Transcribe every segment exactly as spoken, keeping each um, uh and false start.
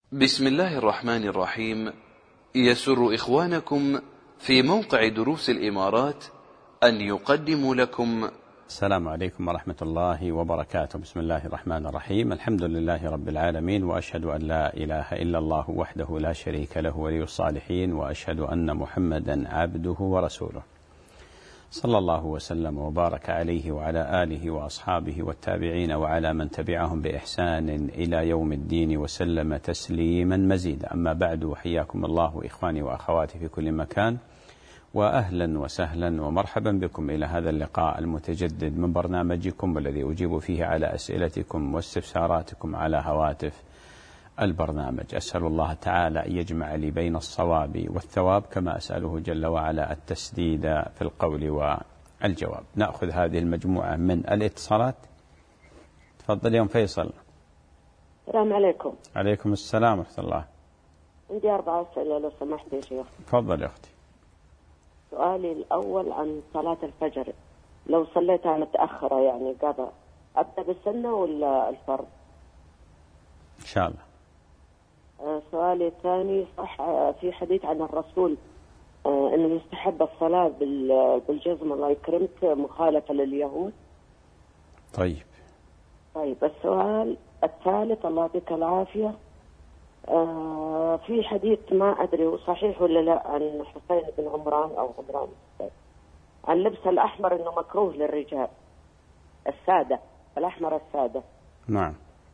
بسم الله الرحمن الرحيم. يسر إخوانكم في موقع دروس الإمارات أن يقدموا لكم. السلام عليكم ورحمة الله وبركاته. بسم الله الرحمن الرحيم. الحمد لله رب العالمين، وأشهد أن لا إله إلا الله وحده لا شريك له ولي الصالحين، وأشهد أن محمدا عبده ورسوله، صلى الله وسلم وبارك عليه وعلى آله وأصحابه والتابعين وعلى من تبعهم بإحسان إلى يوم الدين وسلم تسليما مزيدا. أما بعد، حياكم الله إخواني وأخواتي في كل مكان، وأهلا وسهلا ومرحبا بكم إلى هذا اللقاء المتجدد من برنامجكم، والذي أجيب فيه على أسئلتكم واستفساراتكم على هواتف البرنامج. أسأل الله تعالى أن يجمع لي بين الصواب والثواب، كما أسأله جل وعلا التسديد في القول والجواب. نأخذ هذه المجموعة من الاتصالات. تفضل يا أم فيصل. السلام عليكم. عليكم السلام ورحمة الله. عندي أربع أسئلة لو سمحت يا شيخ. تفضل يا أختي. سؤالي الأول عن صلاة الفجر، لو صليتها متأخرة يعني قضاء، أبدأ بالسنة ولا الفرض؟ إن شاء الله. آه سؤالي الثاني، صح آه في حديث عن الرسول آه أنه يستحب الصلاة بالجزم الله يكرمك مخالفة لليهود. طيب. طيب السؤال الثالث، الله يعطيك العافية، آه في حديث ما أدري صحيح ولا لا عن حسين بن عمران أو عمران عن لبس الأحمر أنه مكروه للرجال السادة، الأحمر السادة. نعم.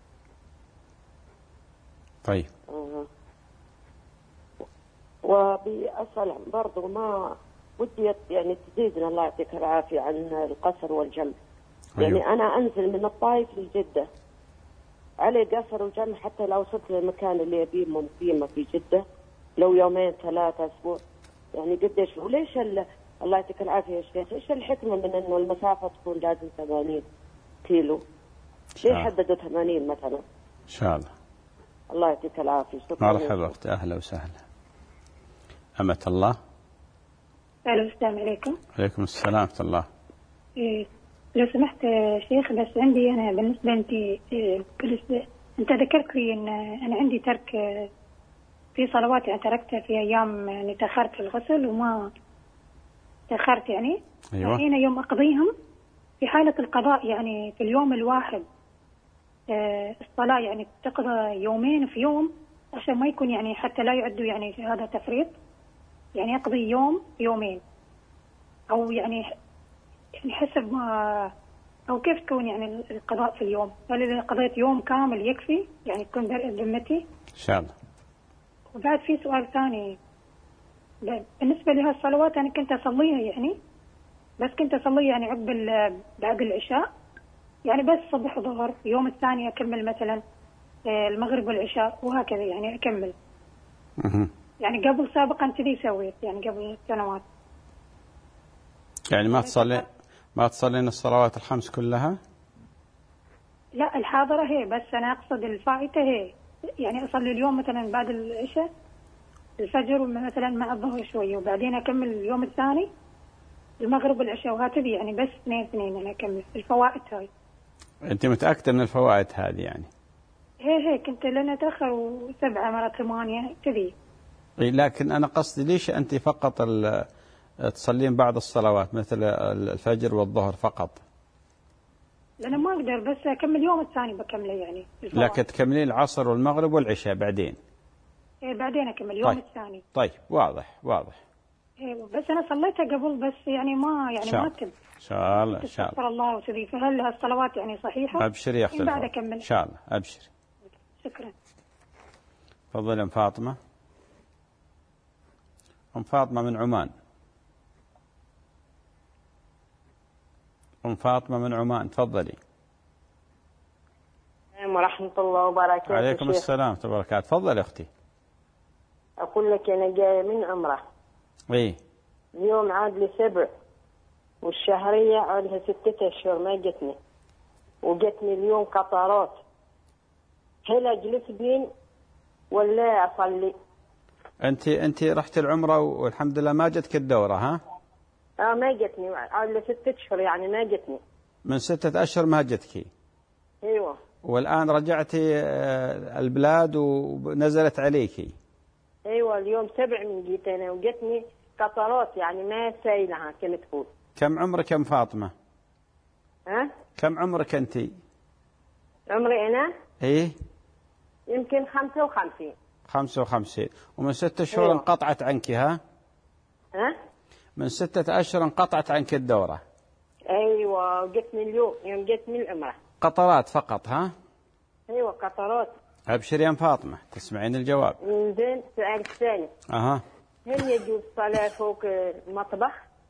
طيب. آه. وبأسأل برضو ما ودي يعني تزيدنا الله يعطيك العافية عن القصر والجمع. أيوه. يعني أنا أنزل من الطائف لجدة علي قصر وجمع، حتى لو وصلت للمكان اللي يبيه مقيمة في جدة لو يومين ثلاثة أسبوع، يعني قديش وليش ال... الله يعطيك العافية يا شيخ، إيش الحكمة من إنه المسافة تكون لازم ثمانين كيلو؟ ليه حددوا ثمانين مثلا؟ إن شاء الله. الله يعطيك العافية. شكرا. مرحبا أختي، أهلا وسهلا. أمة الله. ألو، السلام عليكم. عليكم السلام ورحمة الله. إيه لو سمحت يا شيخ، بس عندي أنا بالنسبة أنت إيه بالنسبة أنت ذكرت لي أن أنا عندي ترك في صلوات يعني تركتها في أيام يعني تأخرت في الغسل وما تأخرت يعني. أيوة. حين يوم أقضيهم في حالة القضاء يعني في اليوم الواحد آه الصلاة يعني تقضى يومين في يوم، عشان ما يكون يعني حتى لا يعدوا يعني هذا تفريط، يعني يقضي يوم يومين أو يعني يعني حسب ما أو كيف تكون يعني القضاء في اليوم؟ هل إذا قضيت يوم كامل يكفي يعني تكون ذمتي؟ إن شاء الله. وبعد في سؤال ثاني بالنسبة لها الصلوات، أنا كنت أصليها يعني بس كنت أصليها يعني عقب بعد العشاء، يعني بس صبح وظهر، يوم الثاني أكمل مثلا المغرب والعشاء وهكذا يعني أكمل. أه. يعني قبل سابقا كذي سويت يعني قبل سنوات. يعني ما تصلي ما تصلين الصلوات الخمس كلها؟ لا الحاضرة هي، بس أنا أقصد الفائتة هي، يعني أصلي اليوم مثلا بعد العشاء الفجر مثلا مع الظهر شوية، وبعدين أكمل اليوم الثاني المغرب والعشاء وهكذا، يعني بس اثنين اثنين أنا أكمل الفوائد هاي. أنت متأكدة من الفوائد هذه يعني؟ هي هي كنت لنا تأخر وسبعة مرة ثمانية كذي. لكن أنا قصدي ليش أنت فقط تصلين بعض الصلوات مثل الفجر والظهر فقط؟ لأنا ما أقدر، بس أكمل يوم الثاني بكمله يعني الفوائد. لكن تكملين العصر والمغرب والعشاء بعدين؟ إيه بعدين أكمل يوم طيب. الثاني. طيب واضح واضح. إيه بس أنا صليتها قبل بس يعني ما يعني شاء. ما تب. إن شاء الله إن شاء الله. الله وكذي، فهل هالصلوات يعني صحيحة؟ أبشر يا أختي. بعد أكمل. إن شاء الله أبشر. شكرا. تفضل أم فاطمة. أم فاطمة من عمان. أم فاطمة من عمان، تفضلي. ورحمة الله وبركاته. عليكم السلام ورحمة الله وبركاته. تفضل أختي. أقول لك أنا جاية من عمرة. إيه. اليوم عاد لي سبع، والشهرية عاد لها ستة أشهر ما جتني، وجتني اليوم قطرات. هل أجلس بين ولا أصلي؟ أنت أنت رحت العمرة والحمد لله ما جتك الدورة ها؟ آه ما جتني، عاد لي ستة أشهر يعني ما جتني. من ستة أشهر ما جتك. أيوة. والآن رجعتي البلاد ونزلت عليكي؟ ايوه اليوم سبع من جيت انا وجتني قطرات يعني ما سايلها كما تقول. كم عمرك يا ام فاطمه؟ ها؟ كم عمرك انت؟ عمري انا؟ ايه يمكن خمسة وخمسين. خمسة وخمسين. ومن ستة شهور أيوة. انقطعت عنك ها؟ ها؟ من ستة أشهر انقطعت عنك الدورة. ايوه جتني اليوم يوم جتني العمرة. قطرات فقط ها؟ ايوه قطرات. ابشر يا ام فاطمه تسمعين الجواب. زين سؤال الثاني. اها. هل يجوز الصلاة فوق المطبخ؟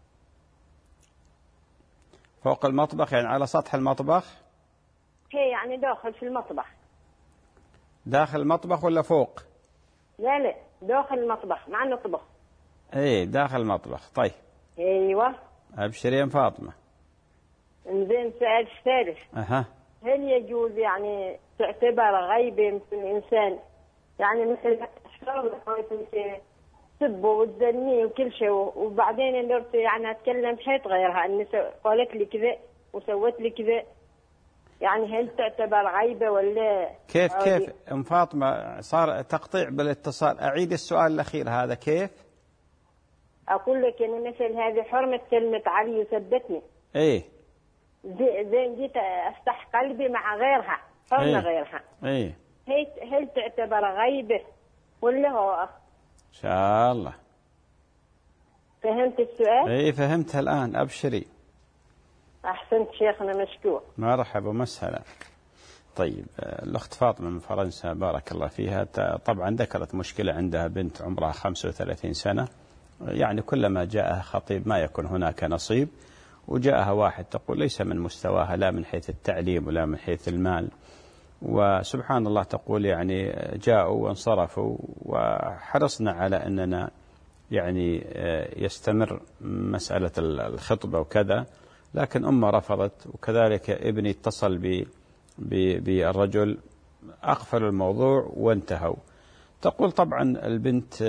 فوق المطبخ يعني على سطح المطبخ؟ هي يعني داخل في المطبخ. داخل المطبخ ولا فوق؟ لا لا داخل المطبخ مع نطبخ. ايه داخل المطبخ. طيب ايوه. ابشر يا ام فاطمه. زين سؤال الثالث. اها. هل يجوز يعني تعتبر غيبة مثل الإنسان يعني مثل الشر تسبه وتزنيه وكل شيء وبعدين قدرت يعني أتكلم حيث غيرها أني قالت لي كذا وسوت لي كذا يعني هل تعتبر غيبة ولا كيف كيف ام فاطمه صار تقطيع بالاتصال؟ اعيد السؤال الاخير هذا كيف؟ أقول لك أن مثل هذه حرمة كلمة علي وثبتني. ايه زين جيت أفتح قلبي مع غيرها حرمة إيه؟ غيرها. ايه هل تعتبر غيبة ولا هو؟ ان شاء الله. فهمت السؤال؟ ايه فهمتها الآن. أبشري. أحسنت شيخنا مشكور. مرحبا ومسهلا. طيب الأخت فاطمة من فرنسا بارك الله فيها طبعا ذكرت مشكلة عندها بنت عمرها خمسة وثلاثين سنة يعني كلما جاءها خطيب ما يكون هناك نصيب وجاءها واحد تقول ليس من مستواها لا من حيث التعليم ولا من حيث المال وسبحان الله تقول يعني جاءوا وانصرفوا وحرصنا على أننا يعني يستمر مسألة الخطبة وكذا لكن أمه رفضت وكذلك ابني اتصل ب بالرجل أقفلوا الموضوع وانتهوا. تقول طبعا البنت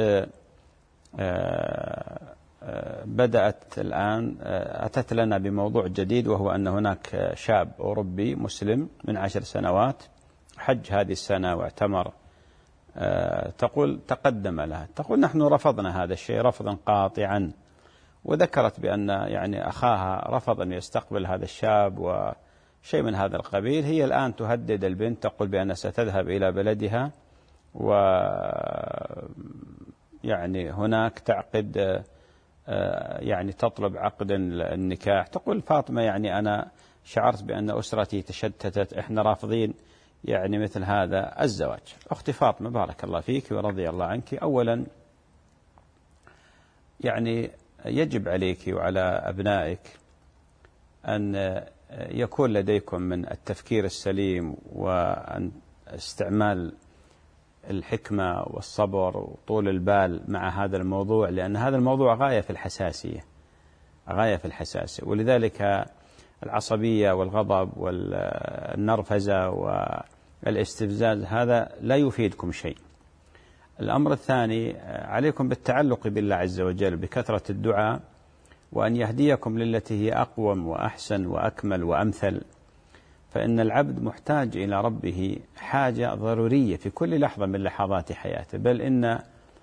بدأت الآن أتت لنا بموضوع جديد وهو أن هناك شاب أوروبي مسلم من عشر سنوات حج هذه السنة واعتمر. تقول تقدم لها تقول نحن رفضنا هذا الشيء رفضا قاطعا وذكرت بأن يعني أخاها رفض أن يستقبل هذا الشاب وشيء من هذا القبيل. هي الآن تهدد البنت تقول بأن ستذهب إلى بلدها و يعني هناك تعقد يعني تطلب عقد النكاح. تقول فاطمة يعني أنا شعرت بأن أسرتي تشتتت إحنا رافضين يعني مثل هذا الزواج. أختي فاطمة بارك الله فيك ورضي الله عنك أولا يعني يجب عليك وعلى أبنائك أن يكون لديكم من التفكير السليم وأن استعمال الحكمة والصبر وطول البال مع هذا الموضوع لأن هذا الموضوع غاية في الحساسية غاية في الحساسية ولذلك العصبية والغضب والنرفزة والاستفزاز هذا لا يفيدكم شيء. الأمر الثاني عليكم بالتعلق بالله عز وجل بكثرة الدعاء وأن يهديكم للتي هي أقوم وأحسن وأكمل وأمثل فإن العبد محتاج إلى ربه حاجة ضرورية في كل لحظة من لحظات حياته بل إن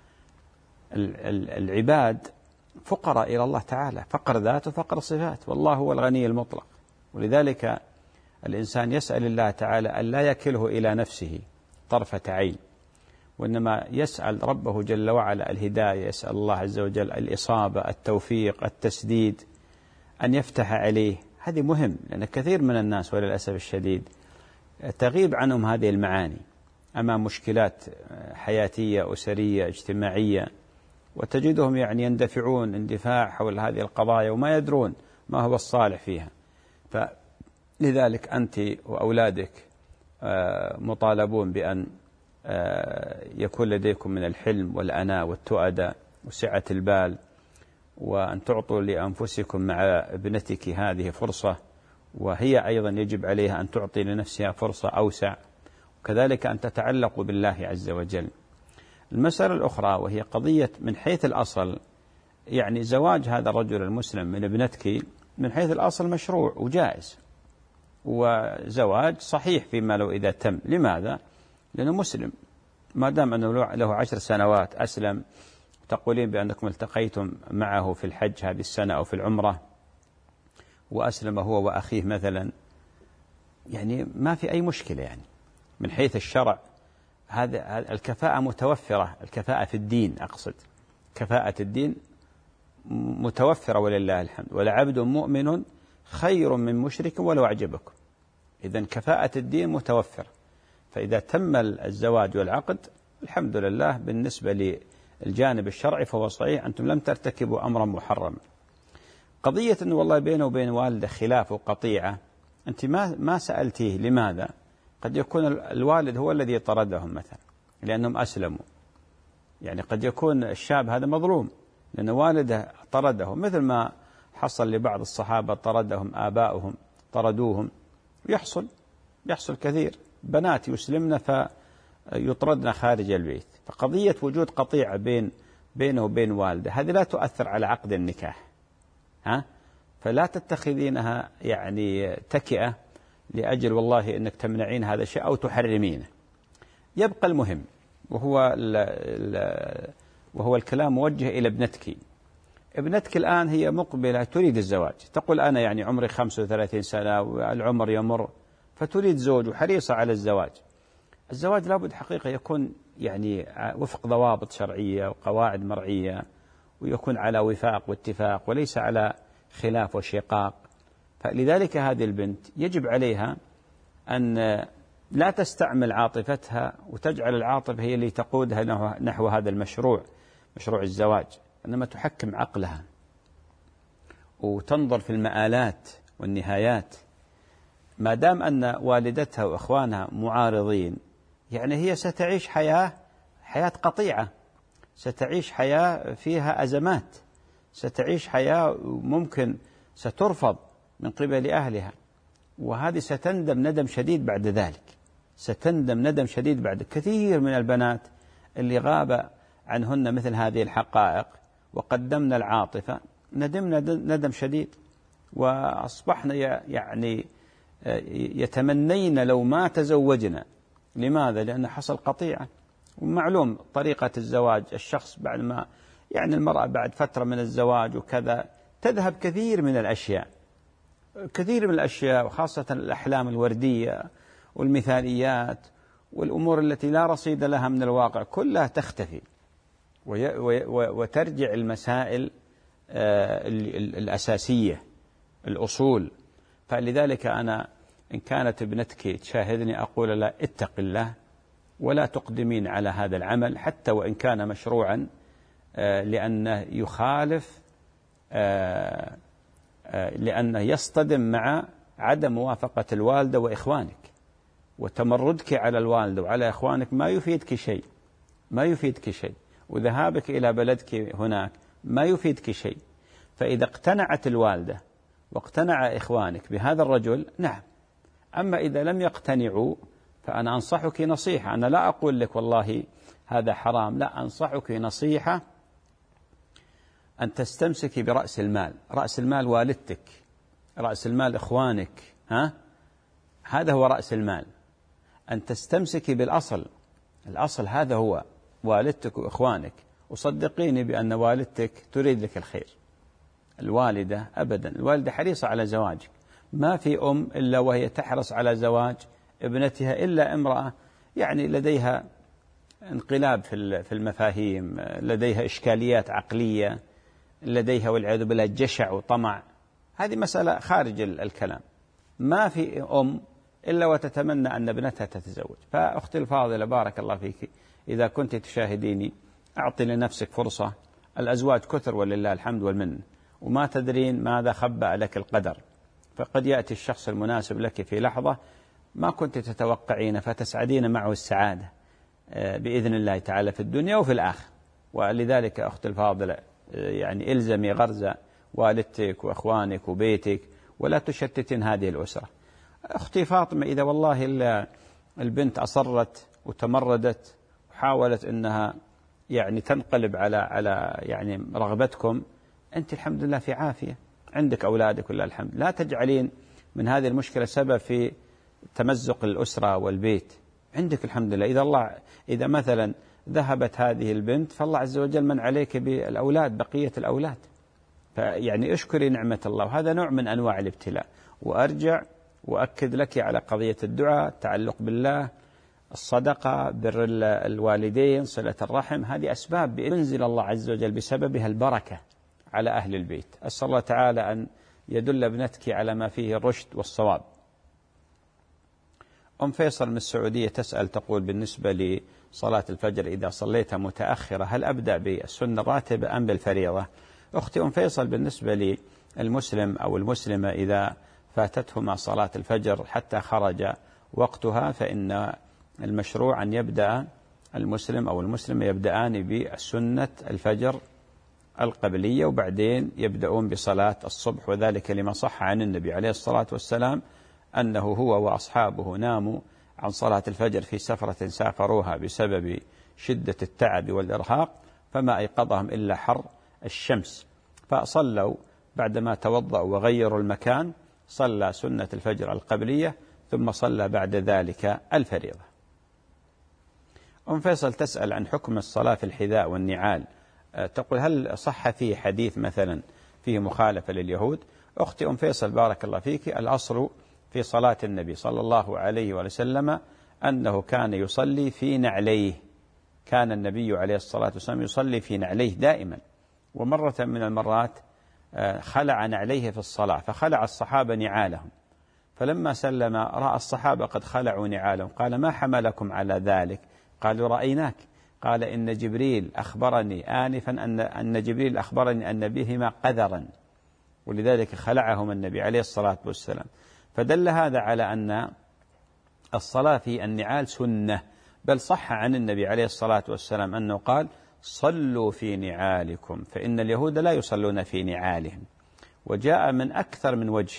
العباد فقراء إلى الله تعالى فقر ذات وفقر صفات والله هو الغني المطلق ولذلك الإنسان يسأل الله تعالى أن لا يكله إلى نفسه طرفة عين وإنما يسأل ربه جل وعلا الهداية يسأل الله عز وجل الإصابة التوفيق التسديد أن يفتح عليه. هذه مهم لأن كثير من الناس وللأسف الشديد تغيب عنهم هذه المعاني أمام مشكلات حياتية أسرية اجتماعية وتجدهم يعني يندفعون اندفاع حول هذه القضايا وما يدرون ما هو الصالح فيها. فلذلك أنت وأولادك مطالبون بأن يكون لديكم من الحلم والأناة والتؤدة وسعة البال وأن تعطوا لأنفسكم مع ابنتك هذه فرصة وهي أيضا يجب عليها أن تعطي لنفسها فرصة أوسع وكذلك أن تتعلقوا بالله عز وجل. المسألة الأخرى وهي قضية من حيث الأصل يعني زواج هذا الرجل المسلم من ابنتك من حيث الأصل مشروع وجائز وزواج صحيح فيما لو إذا تم. لماذا؟ لأنه مسلم، ما دام أنه له عشر سنوات أسلم، تقولين بأنكم التقيتم معه في الحج هذه السنة أو في العمرة وأسلم هو وأخيه مثلا، يعني ما في أي مشكلة. يعني من حيث الشرع هذا الكفاءة متوفرة، الكفاءة في الدين أقصد، كفاءة الدين متوفرة ولله الحمد. ولعبد مؤمن خير من مشرك ولو أعجبكم. إذن كفاءة الدين متوفرة، فإذا تم الزواج والعقد الحمد لله بالنسبة للجانب الشرعي فهو صحيح، أنتم لم ترتكبوا أمرا محرما. قضية أنه والله بينه وبين والده خلاف وقطيعة، أنت ما ما سألتيه لماذا؟ قد يكون الوالد هو الذي طردهم مثلا لأنهم أسلموا، يعني قد يكون الشاب هذا مظلوم لأن والده طرده، مثل ما حصل لبعض الصحابة طردهم آباؤهم، طردوهم، يحصل يحصل كثير، بنات يسلمن فيطردن خارج البيت. فقضية وجود قطيعة بين بينه وبين والده هذه لا تؤثر على عقد النكاح، ها؟ فلا تتخذينها يعني تكئة لأجل والله أنك تمنعين هذا الشيء أو تحرمينه. يبقى المهم وهو ال ال وهو الكلام موجه إلى ابنتك. ابنتك الآن هي مقبلة تريد الزواج، تقول أنا يعني عمري خمسة وثلاثين سنة والعمر يمر، فتريد زوج وحريصة على الزواج. الزواج لابد حقيقة يكون يعني وفق ضوابط شرعية وقواعد مرعية، ويكون على وفاق واتفاق وليس على خلاف وشقاق. فلذلك هذه البنت يجب عليها أن لا تستعمل عاطفتها وتجعل العاطفة هي اللي تقودها نحو هذا المشروع، مشروع الزواج، إنما تحكم عقلها وتنظر في المآلات والنهايات. ما دام أن والدتها وإخوانها معارضين، يعني هي ستعيش حياة حياة قطيعة، ستعيش حياة فيها أزمات، ستعيش حياة ممكن سترفض من قبل أهلها، وهذه ستندم ندم شديد بعد ذلك، ستندم ندم شديد بعد. كثير من البنات اللي غاب عنهن مثل هذه الحقائق وقدمنا العاطفة ندمنا ندم شديد، وأصبحنا يعني يتمنين لو ما تزوجنا. لماذا؟ لأن حصل قطيعة. ومعلوم طريقة الزواج، الشخص بعد ما يعني المرأة بعد فترة من الزواج وكذا تذهب كثير من الأشياء، كثير من الأشياء، وخاصة الأحلام الوردية والمثاليات والأمور التي لا رصيد لها من الواقع كلها تختفي، وترجع المسائل الأساسية الأصول. فلذلك أنا إن كانت ابنتك تشاهدني أقول لا، اتق الله ولا تقدمين على هذا العمل حتى وإن كان مشروعا، لأنه يخالف، لأنه يصطدم مع عدم موافقة الوالدة وإخوانك، وتمردك على الوالدة وعلى إخوانك ما يفيدك شيء، ما يفيدك شيء، وذهابك إلى بلدك هناك ما يفيدك شيء. فإذا اقتنعت الوالدة واقتنع إخوانك بهذا الرجل نعم، أما إذا لم يقتنعوا فأنا أنصحك نصيحة، أنا لا أقول لك والله هذا حرام، لا، أنصحك نصيحة أن تستمسكي برأس المال، رأس المال والدتك، رأس المال إخوانك، ها؟ هذا هو رأس المال، أن تستمسكي بالأصل، الأصل هذا هو والدتك وإخوانك. وصدقيني بأن والدتك تريد لك الخير، الوالدة أبدا، الوالدة حريصة على زواجك، ما في أم إلا وهي تحرص على زواج ابنتها إلا امرأة يعني لديها انقلاب في المفاهيم، لديها إشكاليات عقلية، لديها والعياذ بالله جشع وطمع، هذه مسألة خارج الكلام. ما في أم إلا وتتمنى أن ابنتها تتزوج. فأختي الفاضلة بارك الله فيك، إذا كنت تشاهديني أعطي لنفسك فرصة، الأزواج كثر ولله الحمد والمن، وما تدرين ماذا خبأ لك القدر، فقد يأتي الشخص المناسب لك في لحظة ما كنت تتوقعين، فتسعدين معه السعادة بإذن الله تعالى في الدنيا وفي الآخرة. ولذلك أختي الفاضلة يعني إلزمي غرز والدتك وأخوانك وبيتك، ولا تشتتين هذه الأسرة. أختي فاطمة، إذا والله البنت أصرت وتمردت وحاولت أنها يعني تنقلب على على يعني رغبتكم، أنت الحمد لله في عافية، عندك أولادك ولله الحمد، لا تجعلين من هذه المشكلة سبب في تمزق الأسرة والبيت. عندك الحمد لله، إذا الله إذا مثلا ذهبت هذه البنت فالله عز وجل من عليك بالأولاد، بقية الأولاد، فيعني اشكري نعمة الله، وهذا نوع من أنواع الابتلاء. وأرجع وأكد لك على قضية الدعاء، التعلق بالله، الصدقة، بر الوالدين، صلة الرحم، هذه أسباب ينزل الله عز وجل بسببها البركة على أهل البيت. أسأل الله تعالى أن يدل ابنتك على ما فيه الرشد والصواب. أم فيصل من السعودية تسأل تقول: بالنسبة لصلاة الفجر إذا صليتها متأخرة هل أبدأ بالسنة الراتبة أم بالفريضة؟ أختي أم فيصل، بالنسبة للمسلم أو المسلمة إذا فاتتهما صلاة الفجر حتى خرج وقتها فإن المشروع أن يبدأ المسلم أو المسلمة يبدأان بالسنة الفجر القبلية وبعدين يبدأون بصلاة الصبح، وذلك لما صح عن النبي عليه الصلاة والسلام أنه هو وأصحابه ناموا عن صلاة الفجر في سفرة سافروها بسبب شدة التعب والإرهاق، فما أيقظهم إلا حر الشمس، فصلوا بعدما توضأوا وغيروا المكان صلى سنة الفجر القبلية ثم صلى بعد ذلك الفريضة. أم فيصل تسأل عن حكم الصلاة في الحذاء والنعال، تقول: هل صح فيه حديث مثلا فيه مخالفة لليهود؟ أختي أم فيصل بارك الله فيك، الأصل في صلاة النبي صلى الله عليه وسلم أنه كان يصلي في نعليه، كان النبي عليه الصلاة والسلام يصلي في نعليه دائما، ومرة من المرات خلع نعليه في الصلاة فخلع الصحابة نعالهم، فلما سلم رأى الصحابة قد خلعوا نعالهم قال: ما حملكم على ذلك؟ قالوا: رأيناك. قال: إن جبريل أخبرني آنفا أن أن جبريل أخبرني أن بهما قذرا، ولذلك خلعهم النبي عليه الصلاة والسلام. فدل هذا على أن الصلاة في النعال سنة، بل صح عن النبي عليه الصلاة والسلام أنه قال: صلوا في نعالكم فإن اليهود لا يصلون في نعالهم. وجاء من أكثر من وجه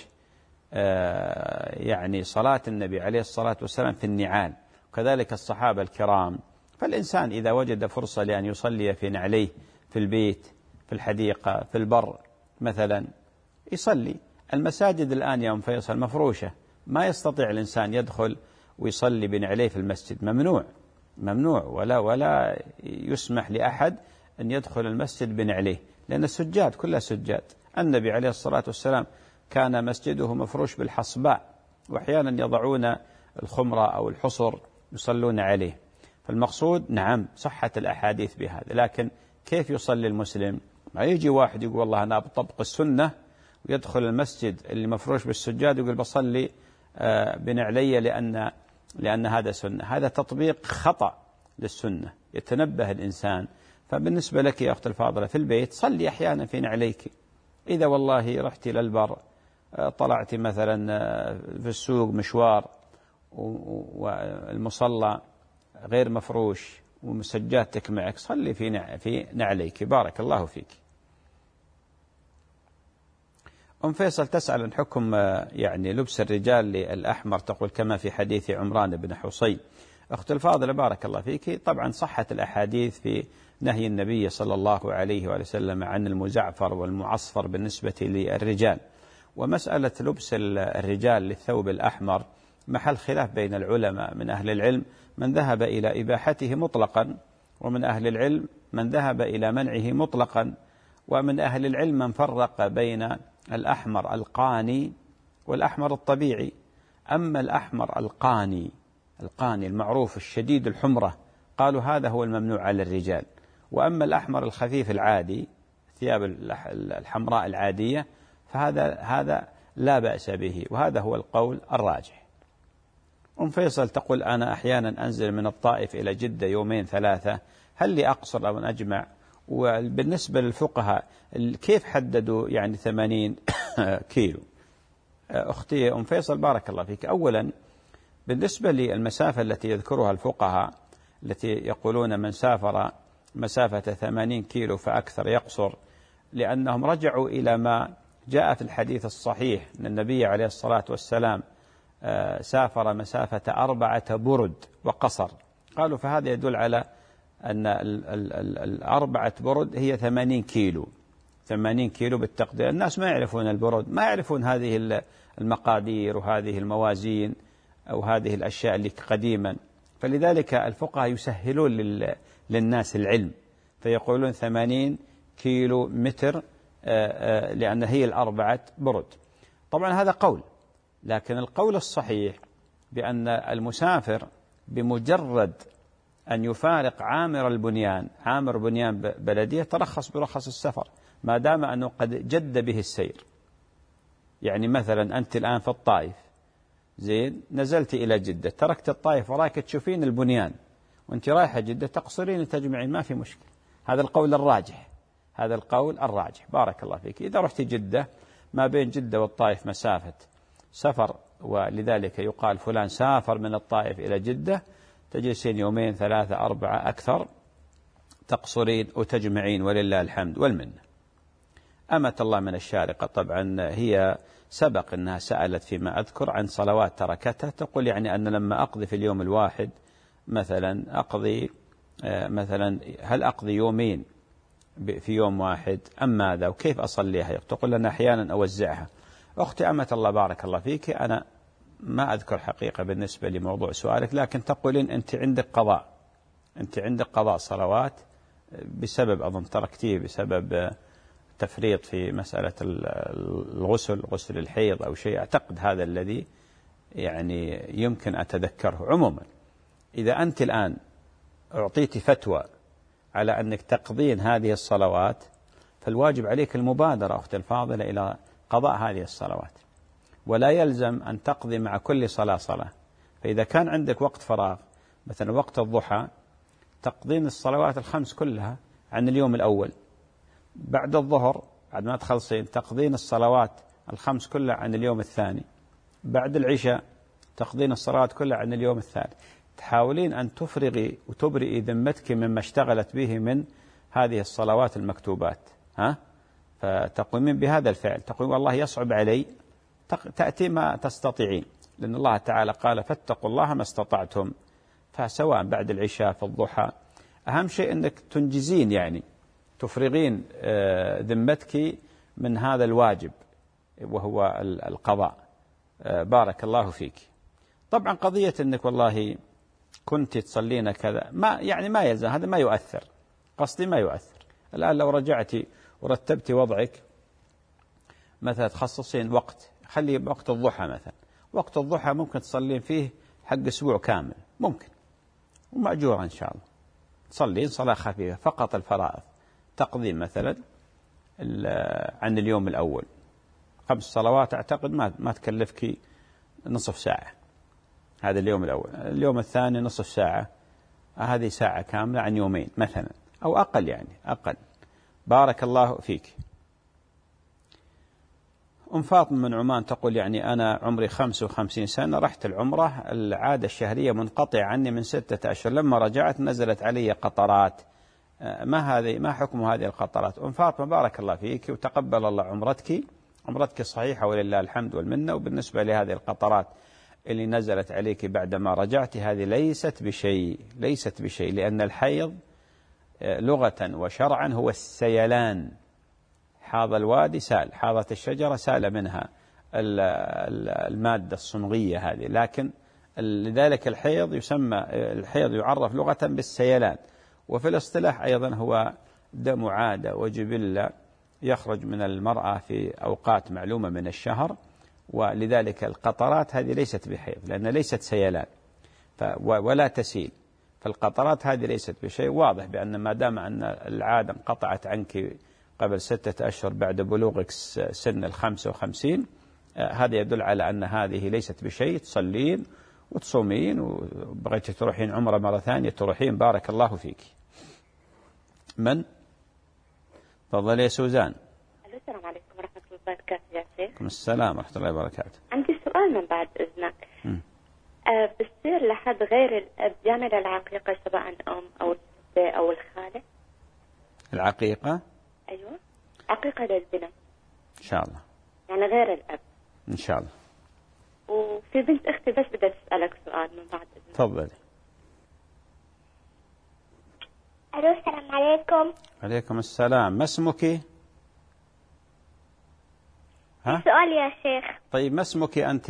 يعني صلاة النبي عليه الصلاة والسلام في النعال، وكذلك الصحابة الكرام. فالإنسان إذا وجد فرصة لأن يصلي في نعليه في البيت، في الحديقة، في البر مثلا، يصلي. المساجد الآن يا أم فيصل مفروشة، ما يستطيع الإنسان يدخل ويصلي بنعليه في المسجد، ممنوع ممنوع ولا ولا يسمح لأحد أن يدخل المسجد بنعليه، لأن السجاد كلها سجاد. النبي عليه الصلاة والسلام كان مسجده مفروش بالحصباء، وأحيانا يضعون الخمرة أو الحصر يصلون عليه. فالمقصود نعم صحت الأحاديث بهذا، لكن كيف يصلي المسلم؟ ما يجي واحد يقول والله أنا بطبق السنة ويدخل المسجد اللي مفروش بالسجاد ويقول بصلي بنعلي لأن لأن هذا سنة. هذا تطبيق خطأ للسنة، يتنبه الإنسان. فبالنسبة لك يا أخت الفاضلة في البيت صلي أحيانا في نعليك. إذا والله رحت إلى البر، طلعت مثلا في السوق مشوار والمصلى غير مفروش ومسجاتك معك، صلي في في نعليك، بارك الله فيك. أم فيصل تسأل عن حكم يعني لبس الرجال للأحمر، تقول كما في حديث عمران بن حصين. أخت الفاضلة بارك الله فيك، طبعا صحت الأحاديث في نهي النبي صلى الله عليه وسلم عن المزعفر والمعصفر بالنسبة للرجال. ومسألة لبس الرجال للثوب الأحمر محل خلاف بين العلماء، من أهل العلم من ذهب إلى إباحته مطلقا، ومن أهل العلم من ذهب إلى منعه مطلقا، ومن أهل العلم من فرق بين الأحمر القاني والأحمر الطبيعي. أما الأحمر القاني القاني المعروف الشديد الحمرة قالوا هذا هو الممنوع على الرجال، وأما الأحمر الخفيف العادي ثياب الحمراء العادية فهذا هذا لا بأس به، وهذا هو القول الراجح. أم فيصل تقول أنا أحيانا أنزل من الطائف إلى جدة يومين ثلاثة، هل لي أقصر أو أجمع؟ وبالنسبة للفقهاء كيف حددوا يعني ثمانين كيلو؟ أختي أم فيصل بارك الله فيك، أولا بالنسبة للمسافة التي يذكرها الفقهاء التي يقولون من سافر مسافة ثمانين كيلو فأكثر يقصر، لأنهم رجعوا إلى ما جاء في الحديث الصحيح أن النبي عليه الصلاة والسلام سافر مسافة أربعة برد وقصر. قالوا فهذا يدل على أن الأربعة برد هي ثمانين كيلو، ثمانين كيلو بالتقدير. الناس ما يعرفون البرود، ما يعرفون هذه المقادير وهذه الموازين أو هذه الأشياء اللي قديما، فلذلك الفقهاء يسهلون للناس العلم فيقولون ثمانين كيلو متر لأن هي الأربعة برد. طبعا هذا قول، لكن القول الصحيح بأن المسافر بمجرد أن يفارق عامر البنيان، عامر بنيان بلدية، ترخص برخص السفر ما دام أنه قد جد به السير. يعني مثلا أنت الآن في الطائف، زين، نزلت إلى جدة، تركت الطائف وراك تشوفين البنيان وأنت رايحة جدة، تقصرين تجمعين ما في مشكلة. هذا القول الراجح، هذا القول الراجح. بارك الله فيك. إذا رحت جدة، ما بين جدة والطائف مسافة سفر، ولذلك يقال فلان سافر من الطائف إلى جدة، تجلسين يومين ثلاثة أربعة أكثر، تقصرين وتجمعين ولله الحمد والمنة. أمة الله من الشارقة طبعا هي سبق أنها سألت فيما أذكر عن صلوات تركتها، تقول يعني أن لما أقضي في اليوم الواحد مثلا أقضي مثلا هل أقضي يومين في يوم واحد أم ماذا وكيف أصليها؟ تقول لنا أحيانا أوزعها. أختي أمة الله بارك الله فيك، أنا ما أذكر حقيقة بالنسبة لموضوع سؤالك، لكن تقولين أنت عندك قضاء، أنت عندك قضاء صلوات بسبب أظن تركتيه بسبب تفريط في مسألة الغسل، غسل الحيض أو شيء، أعتقد هذا الذي يعني يمكن أتذكره. عموما إذا أنت الآن أعطيتي فتوى على أنك تقضين هذه الصلوات، فالواجب عليك المبادرة أختي الفاضلة إلى قضاء هذه الصلوات، ولا يلزم أن تقضي مع كل صلاة صلاة. فإذا كان عندك وقت فراغ مثلا وقت الضحى، تقضين الصلوات الخمس كلها عن اليوم الأول. بعد الظهر بعد ما تخلصين تقضين الصلوات الخمس كلها عن اليوم الثاني. بعد العشاء تقضين الصلوات كلها عن اليوم الثالث. تحاولين أن تفرغي وتبرئي ذمتك مما اشتغلت به من هذه الصلوات المكتوبات، ها؟ فتقومين بهذا الفعل، تقول والله يصعب علي، تأتي ما تستطيعين، لأن الله تعالى قال فاتقوا الله ما استطعتم. فسواء بعد العشاء في الضحى، أهم شيء أنك تنجزين، يعني تفرغين ذمتك من هذا الواجب وهو القضاء. بارك الله فيك. طبعا قضية أنك والله كنت تصلين كذا، ما يعني ما يلزم، هذا ما يؤثر، قصدي ما يؤثر. الآن لو رجعتي ورتبت وضعك، مثلا تخصصين وقت، خلي وقت الضحى مثلا، وقت الضحى ممكن تصلين فيه حق أسبوع كامل، ممكن ومأجورة إن شاء الله. تصلين صلاة خفيفة فقط الفرائض، تقضي مثلا عن اليوم الأول خمس صلوات، أعتقد ما ما تكلفك نصف ساعة، هذا اليوم الأول. اليوم الثاني نصف ساعة، هذه ساعة كاملة عن يومين مثلا أو أقل، يعني أقل. بارك الله فيك. أم فاطمة من عمان تقول يعني أنا عمري خمسة وخمسين سنة، رحت العمرة، العادة الشهرية منقطعة عني من ستة أشهر، لما رجعت نزلت علي قطرات، ما هذه ما حكم هذه القطرات؟ أم فاطمة بارك الله فيك وتقبل الله عمرتك، عمرتك صحيحة ولله الحمد والمنة. وبالنسبة لهذه القطرات اللي نزلت عليك بعدما رجعت، هذه ليست بشيء، ليست بشيء، لأن الحيض لغة وشرعا هو السيلان. حاض الوادي سال، حاضت الشجرة سال منها المادة الصمغية هذه، لكن لذلك الحيض يسمى، الحيض يعرف لغة بالسيلان، وفي الاصطلاح أيضا هو دم عادة وجبلة يخرج من المرأة في أوقات معلومة من الشهر، ولذلك القطرات هذه ليست بحيض لأنها ليست سيلان ولا تسيل. فالقطرات هذه ليست بشيء. واضح بأن ما دام أن العادة انقطعت عنك قبل ستة أشهر بعد بلوغك سن الخمسة وخمسين، هذا يدل على أن هذه ليست بشيء. تصلين وتصومين، وبغيت تروحين عمرة مرة ثانية تروحين. بارك الله فيك. من؟ تفضل يا سوزان. السلام عليكم ورحمة الله وبركاته يا شيخ. عليكم السلام ورحمة الله وبركاته. عندي سؤال من بعد إذنك. أه بصير لحد غير الأب يعمل العقيقة سواء أم أو الستة أو الخالة؟ العقيقة؟ أيوة، عقيقة للبنت إن شاء الله، يعني غير الأب إن شاء الله. وفي بنت أختي بس بدها تسألك سؤال من بعد إذنك. تفضلي. ألو السلام عليكم. عليكم السلام. ما اسمك؟ ها؟ سؤال يا شيخ. طيب ما اسمك أنت؟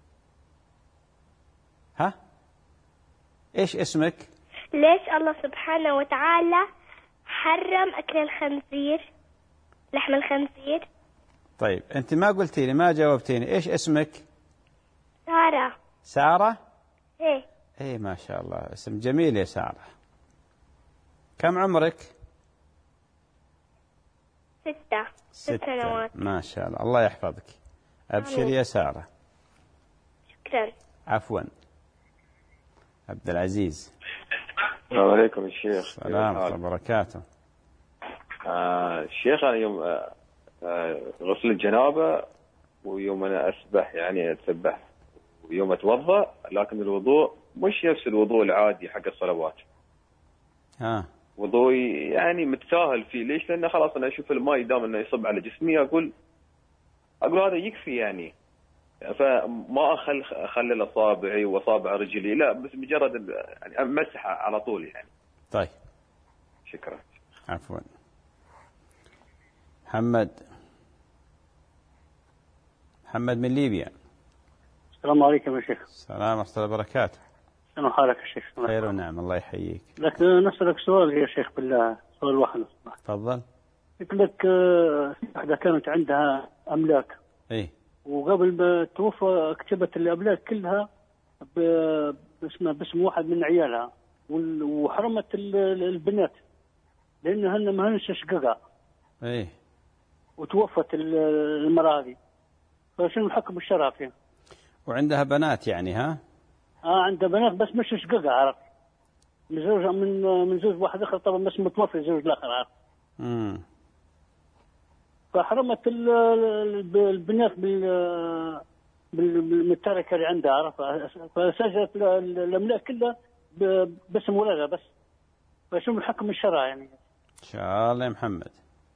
ها؟ إيش اسمك؟ ليش الله سبحانه وتعالى حرم أكل الخنزير، لحم الخنزير؟ طيب أنت ما قلتي لي، ما جاوبتيني، إيش اسمك؟ سارة. سارة؟ إيه. إيه ما شاء الله، اسم جميل يا سارة. كم عمرك؟ ستة. ست سنوات. ما شاء الله، الله يحفظك. أبشر يا سارة. شكرا. عفوا. عبد العزيز. السلام عليكم الشيخ. السلام ورحمة الله وبركاته. آه الشيخ أنا يوم آه آه غسل الجنابة، ويوم أنا أسبح يعني أتسبح، ويوم أتوضأ، لكن الوضوء مش نفس الوضوء العادي حق الصلوات. ها. وضوئي يعني متساهل فيه. ليش؟ لأنه خلاص أنا أشوف الماء دام إنه يصب على جسمي، أقول أقول هذا يكفي يعني، فما أخل أخلل أصابعي وأصابع رجلي، لا بس مجرد يعني أمسحها على طول يعني. طيب. شكرا. عفوا. محمد. محمد من ليبيا. السلام عليكم يا شيخ. السلام ورحمة الله وبركاته. شنو حالك يا شيخ؟ خير ونعم، الله يحييك. لكن نسألك سؤال يا شيخ بالله، سؤال واحد. تفضل. يقول لك واحدة كانت عندها أملاك. إيه. وقبل ما توفى كتبت الأملاك كلها باسم باسم واحد من عيالها، وحرمت البنات لأنهن ما هنش شققة. إيه. وتوفت المرأة هذه، فشنو الحكم الشرعي فيها؟ وعندها بنات يعني ها؟ اه عندها بنات بس مش شققة، عرفت؟ من زوج من من زوج واحد اخر طبعا، بس متوفي الزوج الاخر، عرفت؟ امم فحرمت البنات بال بالتركه اللي عندها، عرفت؟ فسجلت الاملاك كلها باسم ولدها بس. فشنو الحكم الشرعي يعني؟ ان شاء الله يا محمد.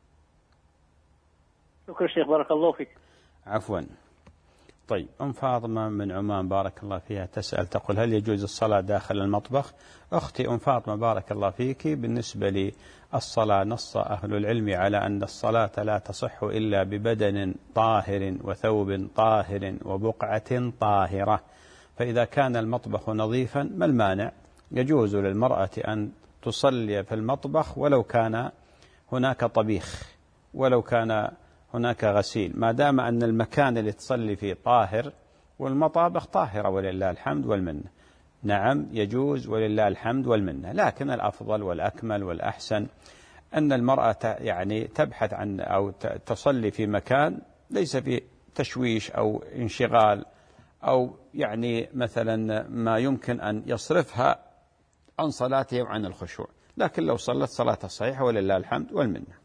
شكرا شيخ، بارك الله فيك. عفوا. طيب، أم فاطمة من عمان بارك الله فيها تسأل تقول: هل يجوز الصلاة داخل المطبخ؟ أختي أم فاطمة بارك الله فيك، بالنسبة للصلاة نص أهل العلم على أن الصلاة لا تصح إلا ببدن طاهر وثوب طاهر وبقعة طاهرة، فإذا كان المطبخ نظيفا ما المانع؟ يجوز للمرأة أن تصلي في المطبخ ولو كان هناك طبيخ، ولو كان هناك غسيل، ما دام أن المكان اللي تصلي فيه طاهر والمطابخ طاهرة ولله الحمد والمنة. نعم يجوز ولله الحمد والمنة، لكن الأفضل والأكمل والأحسن أن المرأة يعني تبحث عن أو تصلي في مكان ليس فيه تشويش أو انشغال أو يعني مثلا ما يمكن أن يصرفها عن صلاتها وعن الخشوع، لكن لو صلت صلاتها صحيحة ولله الحمد والمنة.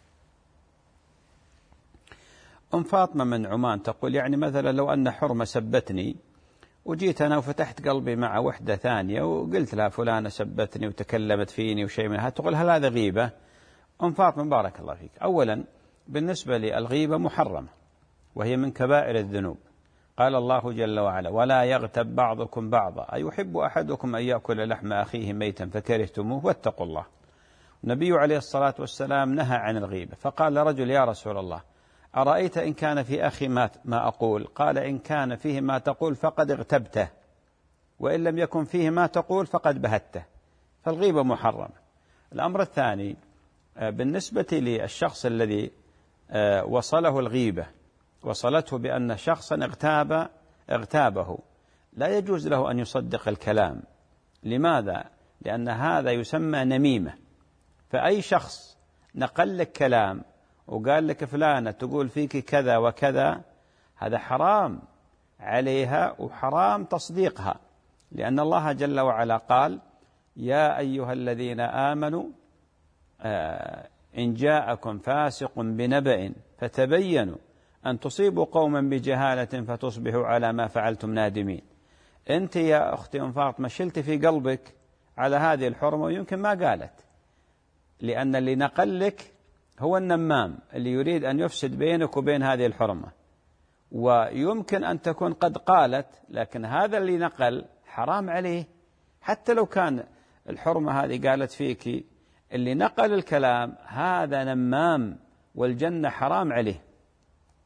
أم فاطمة من عمان تقول: يعني مثلا لو أن حرمة سبتني وجيت أنا وفتحت قلبي مع وحدة ثانية وقلت لها فلانة سبتني وتكلمت فيني وشيء منها، تقول هل هذا غيبة؟ أم فاطمة بارك الله فيك، أولا بالنسبة للغيبة محرمة وهي من كبائر الذنوب. قال الله جل وعلا: ولا يغتب بعضكم بعضا أيحب أحدكم أن يأكل لحم أخيه ميتا فكرهتموه واتقوا الله. النبي عليه الصلاة والسلام نهى عن الغيبة، فقال رجل: يا رسول الله أرأيت إن كان في أخي ما, ما أقول؟ قال: إن كان فيه ما تقول فقد اغتبته، وإن لم يكن فيه ما تقول فقد بهته. فالغيبة محرمة. الأمر الثاني بالنسبة للشخص الذي وصله الغيبة وصلته بأن شخصا اغتاب اغتابه، لا يجوز له أن يصدق الكلام. لماذا؟ لأن هذا يسمى نميمة. فأي شخص نقل لك كلام وقال لك فلانة تقول فيك كذا وكذا، هذا حرام عليها وحرام تصديقها، لأن الله جل وعلا قال: يا أيها الذين آمنوا آه إن جاءكم فاسق بنبأ فتبينوا أن تصيبوا قوما بجهالة فتصبحوا على ما فعلتم نادمين. أنت يا أختي أم فاطمة شلت في قلبك على هذه الحرمة ويمكن ما قالت، لأن اللي نقل لك هو النمام اللي يريد أن يفسد بينك وبين هذه الحرمة، ويمكن أن تكون قد قالت، لكن هذا اللي نقل حرام عليه حتى لو كان الحرمة هذه قالت فيك. اللي نقل الكلام هذا نمام والجنة حرام عليه.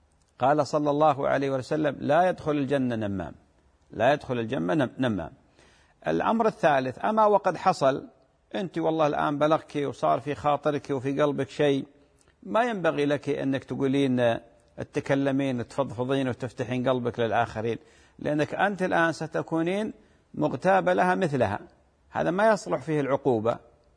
قال صلى الله عليه وسلم لا يدخل الجنة نمام، لا يدخل الجنة نمام. الأمر الثالث، أما وقد حصل أنت والله الآن بلغك وصار في خاطرك وفي قلبك شيء، ما ينبغي لك أنك تقولين تتكلمين تفضفضين وتفتحين قلبك للآخرين، لأنك أنت الآن ستكونين مغتابة لها مثلها. هذا ما يصلح فيه العقوبة،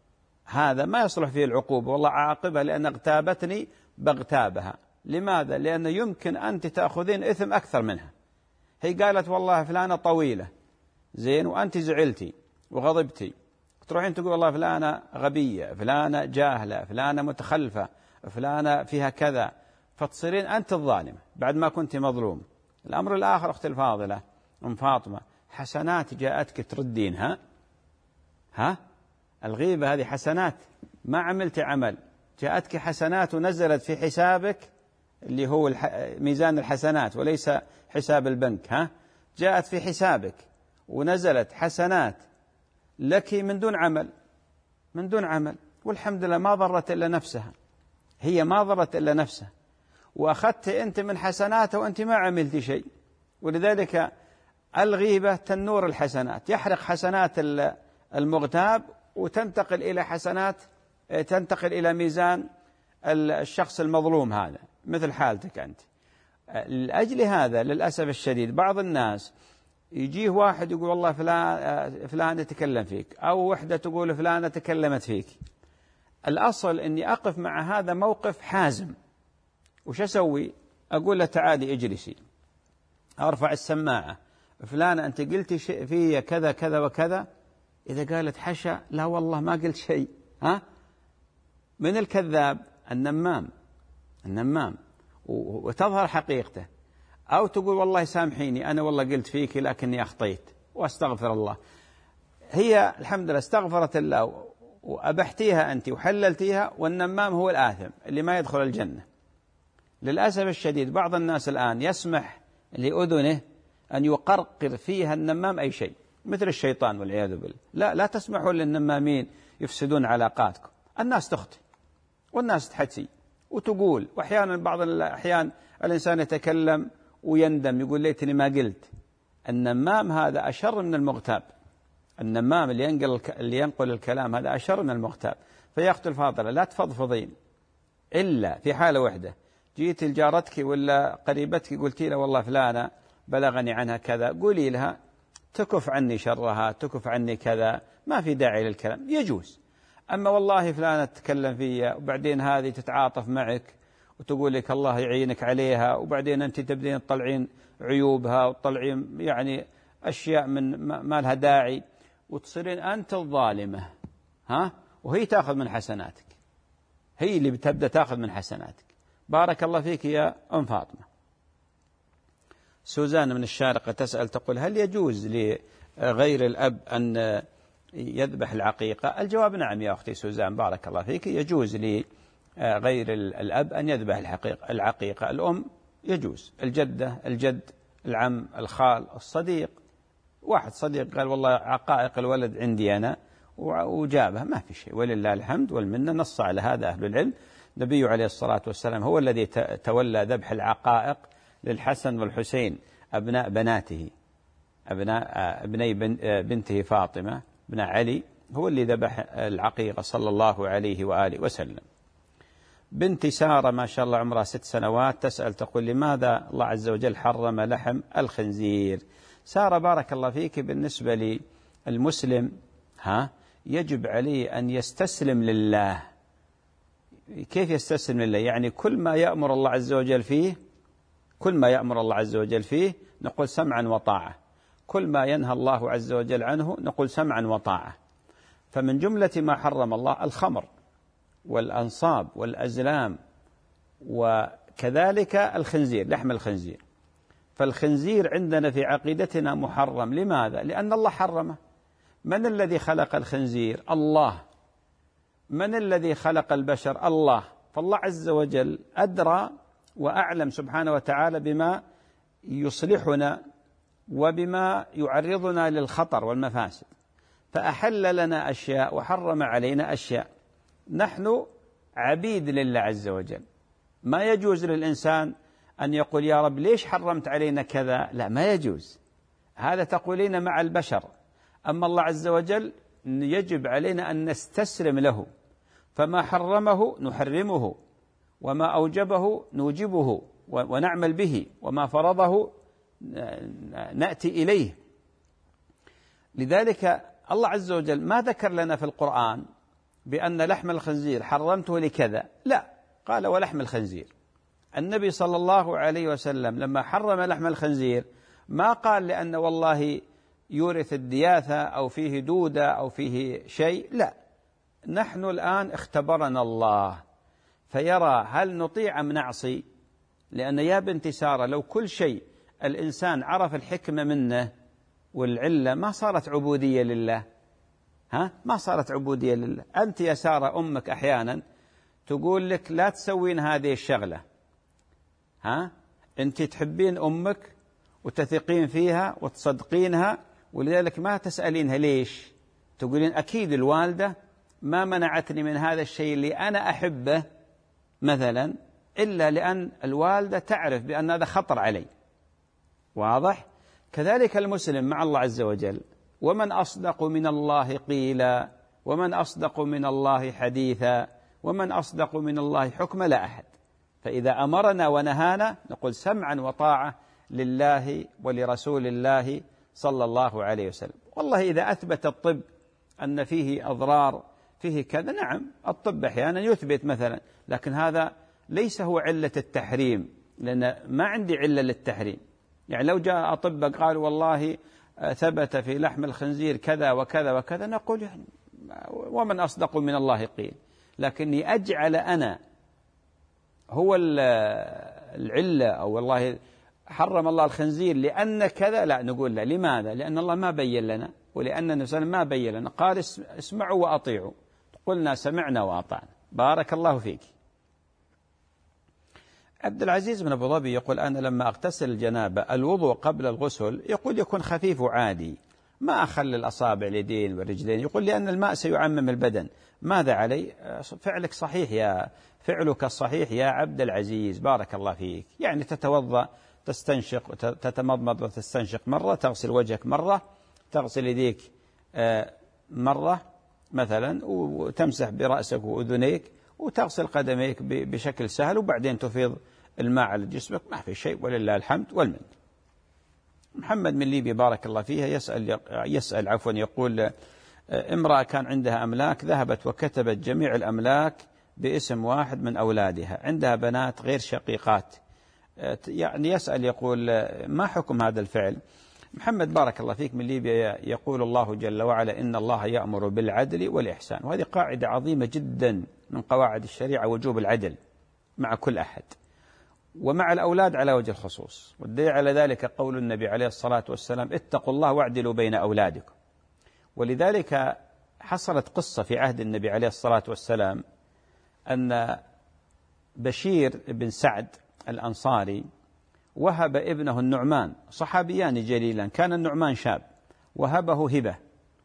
هذا ما يصلح فيه العقوبة، والله عاقبها لأن اغتابتني باغتابها. لماذا؟ لأن يمكن أنت تأخذين إثم أكثر منها. هي قالت والله فلانة طويلة زين وأنت زعلتي وغضبتي، تروحين تقول والله فلانة غبية، فلانة جاهلة، فلانة متخلفة، فلانة فيها كذا، فتصيرين أنت الظالمة بعد ما كنت مظلوم. الأمر الآخر أختي الفاضلة أم فاطمة، حسنات جاءتك تردينها، ها الغيبة هذه حسنات، ما عملت عمل، جاءتك حسنات ونزلت في حسابك اللي هو ميزان الحسنات وليس حساب البنك، ها جاءت في حسابك ونزلت حسنات لك من دون عمل، من دون عمل، والحمد لله ما ضرت إلا نفسها، هي ما ضرت إلا نفسها، وأخذت أنت من حسناتها وأنت ما عملت شيء. ولذلك الغيبة تنور الحسنات، يحرق حسنات المغتاب وتنتقل إلى حسنات، تنتقل إلى ميزان الشخص المظلوم، هذا مثل حالتك أنت. لأجل هذا للأسف الشديد بعض الناس يجيه واحد يقول والله فلان فلان يتكلم فيك، أو وحدة تقول فلانة تكلمت فيك. الأصل أني أقف مع هذا موقف حازم، وش أسوي؟ أقول له تعالي اجلسي، أرفع السماعة، فلانة أنت قلتي شيء في كذا كذا وكذا، إذا قالت حشا لا والله ما قلت شيء، ها من الكذاب النمام، النمام وتظهر حقيقته. أو تقول والله سامحيني أنا والله قلت فيك لكني أخطيت وأستغفر الله، هي الحمد لله استغفرت الله وأبحتيها أنت وحللتيها، والنمام هو الآثم اللي ما يدخل الجنة. للأسف الشديد بعض الناس الآن يسمح لأذنه أن يقرقر فيها النمام أي شيء، مثل الشيطان والعياذ بالله. لا لا تسمحوا للنمامين يفسدون علاقاتكم. الناس تخطئ والناس تحكي وتقول، وأحيانا بعض الأحيان الإنسان يتكلم ويندم يقول ليتني ما قلت. النمام هذا أشر من المغتاب، النمام اللي ينقل اللي ينقل الكلام هذا أشر من المغتاب. فيا أختي الفاضلة لا تفضفضين إلا في حالة واحدة، جيت لجارتك ولا قريبتك قلتي لها والله فلانة بلغني عنها كذا، قولي لها تكف عني شرها، تكف عني كذا، ما في داعي للكلام، يجوز. أما والله فلانة تتكلم فيها وبعدين هذه تتعاطف معك وتقول لك الله يعينك عليها، وبعدين أنت تبدين تطلعين عيوبها وتطلعين يعني أشياء من ما لها داعي، وتصيرين أنت الظالمة، ها وهي تأخذ من حسناتك، هي اللي بتبدأ تأخذ من حسناتك. بارك الله فيك يا أم فاطمة. سوزان من الشارقة تسأل تقول هل يجوز لغير الأب أن يذبح العقيقة؟ الجواب نعم يا أختي سوزان، بارك الله فيك، يجوز لغير الأب أن يذبح الحقيقة العقيقة. الأم يجوز، الجدة، الجد، العم، الخال، الصديق. واحد صديق قال والله عقائق الولد عندي أنا وجابها، ما في شيء ولله الحمد والمنة، نص على هذا أهل العلم. النبي عليه الصلاة والسلام هو الذي تولى ذبح العقائق للحسن والحسين أبناء بناته، أبناء ابني بنته فاطمة بن علي، هو اللي ذبح العقيقة صلى الله عليه وآله وسلم. بنتي سارة ما شاء الله عمرها ست سنوات تسأل تقول لماذا الله عز وجل حرم لحم الخنزير؟ سارة بارك الله فيك، بالنسبة للمسلم ها يجب عليه أن يستسلم لله. كيف يستسلم لله؟ يعني كل ما يأمر الله عز وجل فيه، كل ما يأمر الله عز وجل فيه نقول سمعا وطاعة، كل ما ينهى الله عز وجل عنه نقول سمعا وطاعة. فمن جملة ما حرم الله الخمر والأنصاب والأزلام، وكذلك الخنزير، لحم الخنزير. فالخنزير عندنا في عقيدتنا محرم. لماذا؟ لأن الله حرمه. من الذي خلق الخنزير؟ الله. من الذي خلق البشر؟ الله. فالله عز وجل أدرى وأعلم سبحانه وتعالى بما يصلحنا وبما يعرضنا للخطر والمفاسد، فأحل لنا أشياء وحرم علينا أشياء. نحن عبيد لله عز وجل، ما يجوز للإنسان أن يقول يا رب ليش حرمت علينا كذا؟ لا، ما يجوز. هذا تقولين مع البشر. أما الله عز وجل يجب علينا أن نستسلم له، فما حرمه نحرمه، وما أوجبه نوجبه ونعمل به، وما فرضه نأتي إليه. لذلك الله عز وجل ما ذكر لنا في القرآن بأن لحم الخنزير حرمته لكذا، لا، قال ولحم الخنزير. النبي صلى الله عليه وسلم لما حرم لحم الخنزير ما قال لأن والله يورث الدياثة أو فيه دودة أو فيه شيء، لا، نحن الآن اختبرنا الله فيرى هل نطيع أم نعصي. لأن يا بنت سارة لو كل شيء الإنسان عرف الحكمة منه والعلة ما صارت عبودية لله، ها ما صارت عبودية لله. أنت يا سارة أمك أحيانا تقول لك لا تسوين هذه الشغلة، ها أنت تحبين أمك وتثقين فيها وتصدقينها، ولذلك ما تسألينها ليش، تقولين أكيد الوالدة ما منعتني من هذا الشيء اللي أنا أحبه مثلا إلا لأن الوالدة تعرف بأن هذا خطر علي. واضح؟ كذلك المسلم مع الله عز وجل، ومن أصدق من الله قيلا ومن أصدق من الله حديثا ومن أصدق من الله حكما لا أحد. فإذا أمرنا ونهانا نقول سمعا وطاعة لله ولرسول الله صلى الله عليه وسلم. والله إذا أثبت الطب أن فيه أضرار فيه كذا، نعم الطب أحيانا يثبت مثلا، لكن هذا ليس هو علة التحريم، لأن ما عندي علة للتحريم. يعني لو جاء أطباء قالوا والله ثبت في لحم الخنزير كذا وكذا وكذا، نقول يعني ومن أصدق من الله قيل. لكني أجعل أنا هو العلة أو والله حرم الله الخنزير لأن كذا، لا، نقول لا. لماذا؟ لأن الله ما بين لنا، ولأن النبي صلى الله عليه وسلم ما بين لنا. قال اسمعوا وأطيعوا، قلنا سمعنا وأطعنا. بارك الله فيك. عبد العزيز بن أبو ظبي يقول أنا لما أغتسل الجنابة الوضوء قبل الغسل يقول يكون خفيف وعادي، ما أخل الأصابع اليدين والرجلين، يقول لأن الماء سيعمم البدن. ماذا علي؟ فعلك صحيح يا فعلك الصحيح يا عبد العزيز، بارك الله فيك. يعني تتوضأ، تستنشق، تتمضمض وتستنشق مرة، تغسل وجهك مرة، تغسل يديك مرة مثلا، وتمسح برأسك وأذنيك، وتغسل قدميك بشكل سهل، وبعدين تفيض الماء على جسمك، ما في شيء ولله الحمد والمنة. محمد من ليبيا بارك الله فيها يسأل يسأل عفوا يقول امرأة كان عندها أملاك ذهبت وكتبت جميع الأملاك باسم واحد من أولادها، عندها بنات غير شقيقات، يعني يسأل يقول ما حكم هذا الفعل؟ محمد بارك الله فيك من ليبيا يقول الله جل وعلا إن الله يأمر بالعدل والإحسان، وهذه قاعدة عظيمة جدا من قواعد الشريعة، وجوب العدل مع كل أحد ومع الأولاد على وجه الخصوص. والدليل على ذلك قول النبي عليه الصلاة والسلام اتقوا الله واعدلوا بين أولادكم. ولذلك حصلت قصة في عهد النبي عليه الصلاة والسلام أن بشير بن سعد الأنصاري وهب ابنه النعمان، صحابيان جليلا، كان النعمان شاب، وهبه هبة،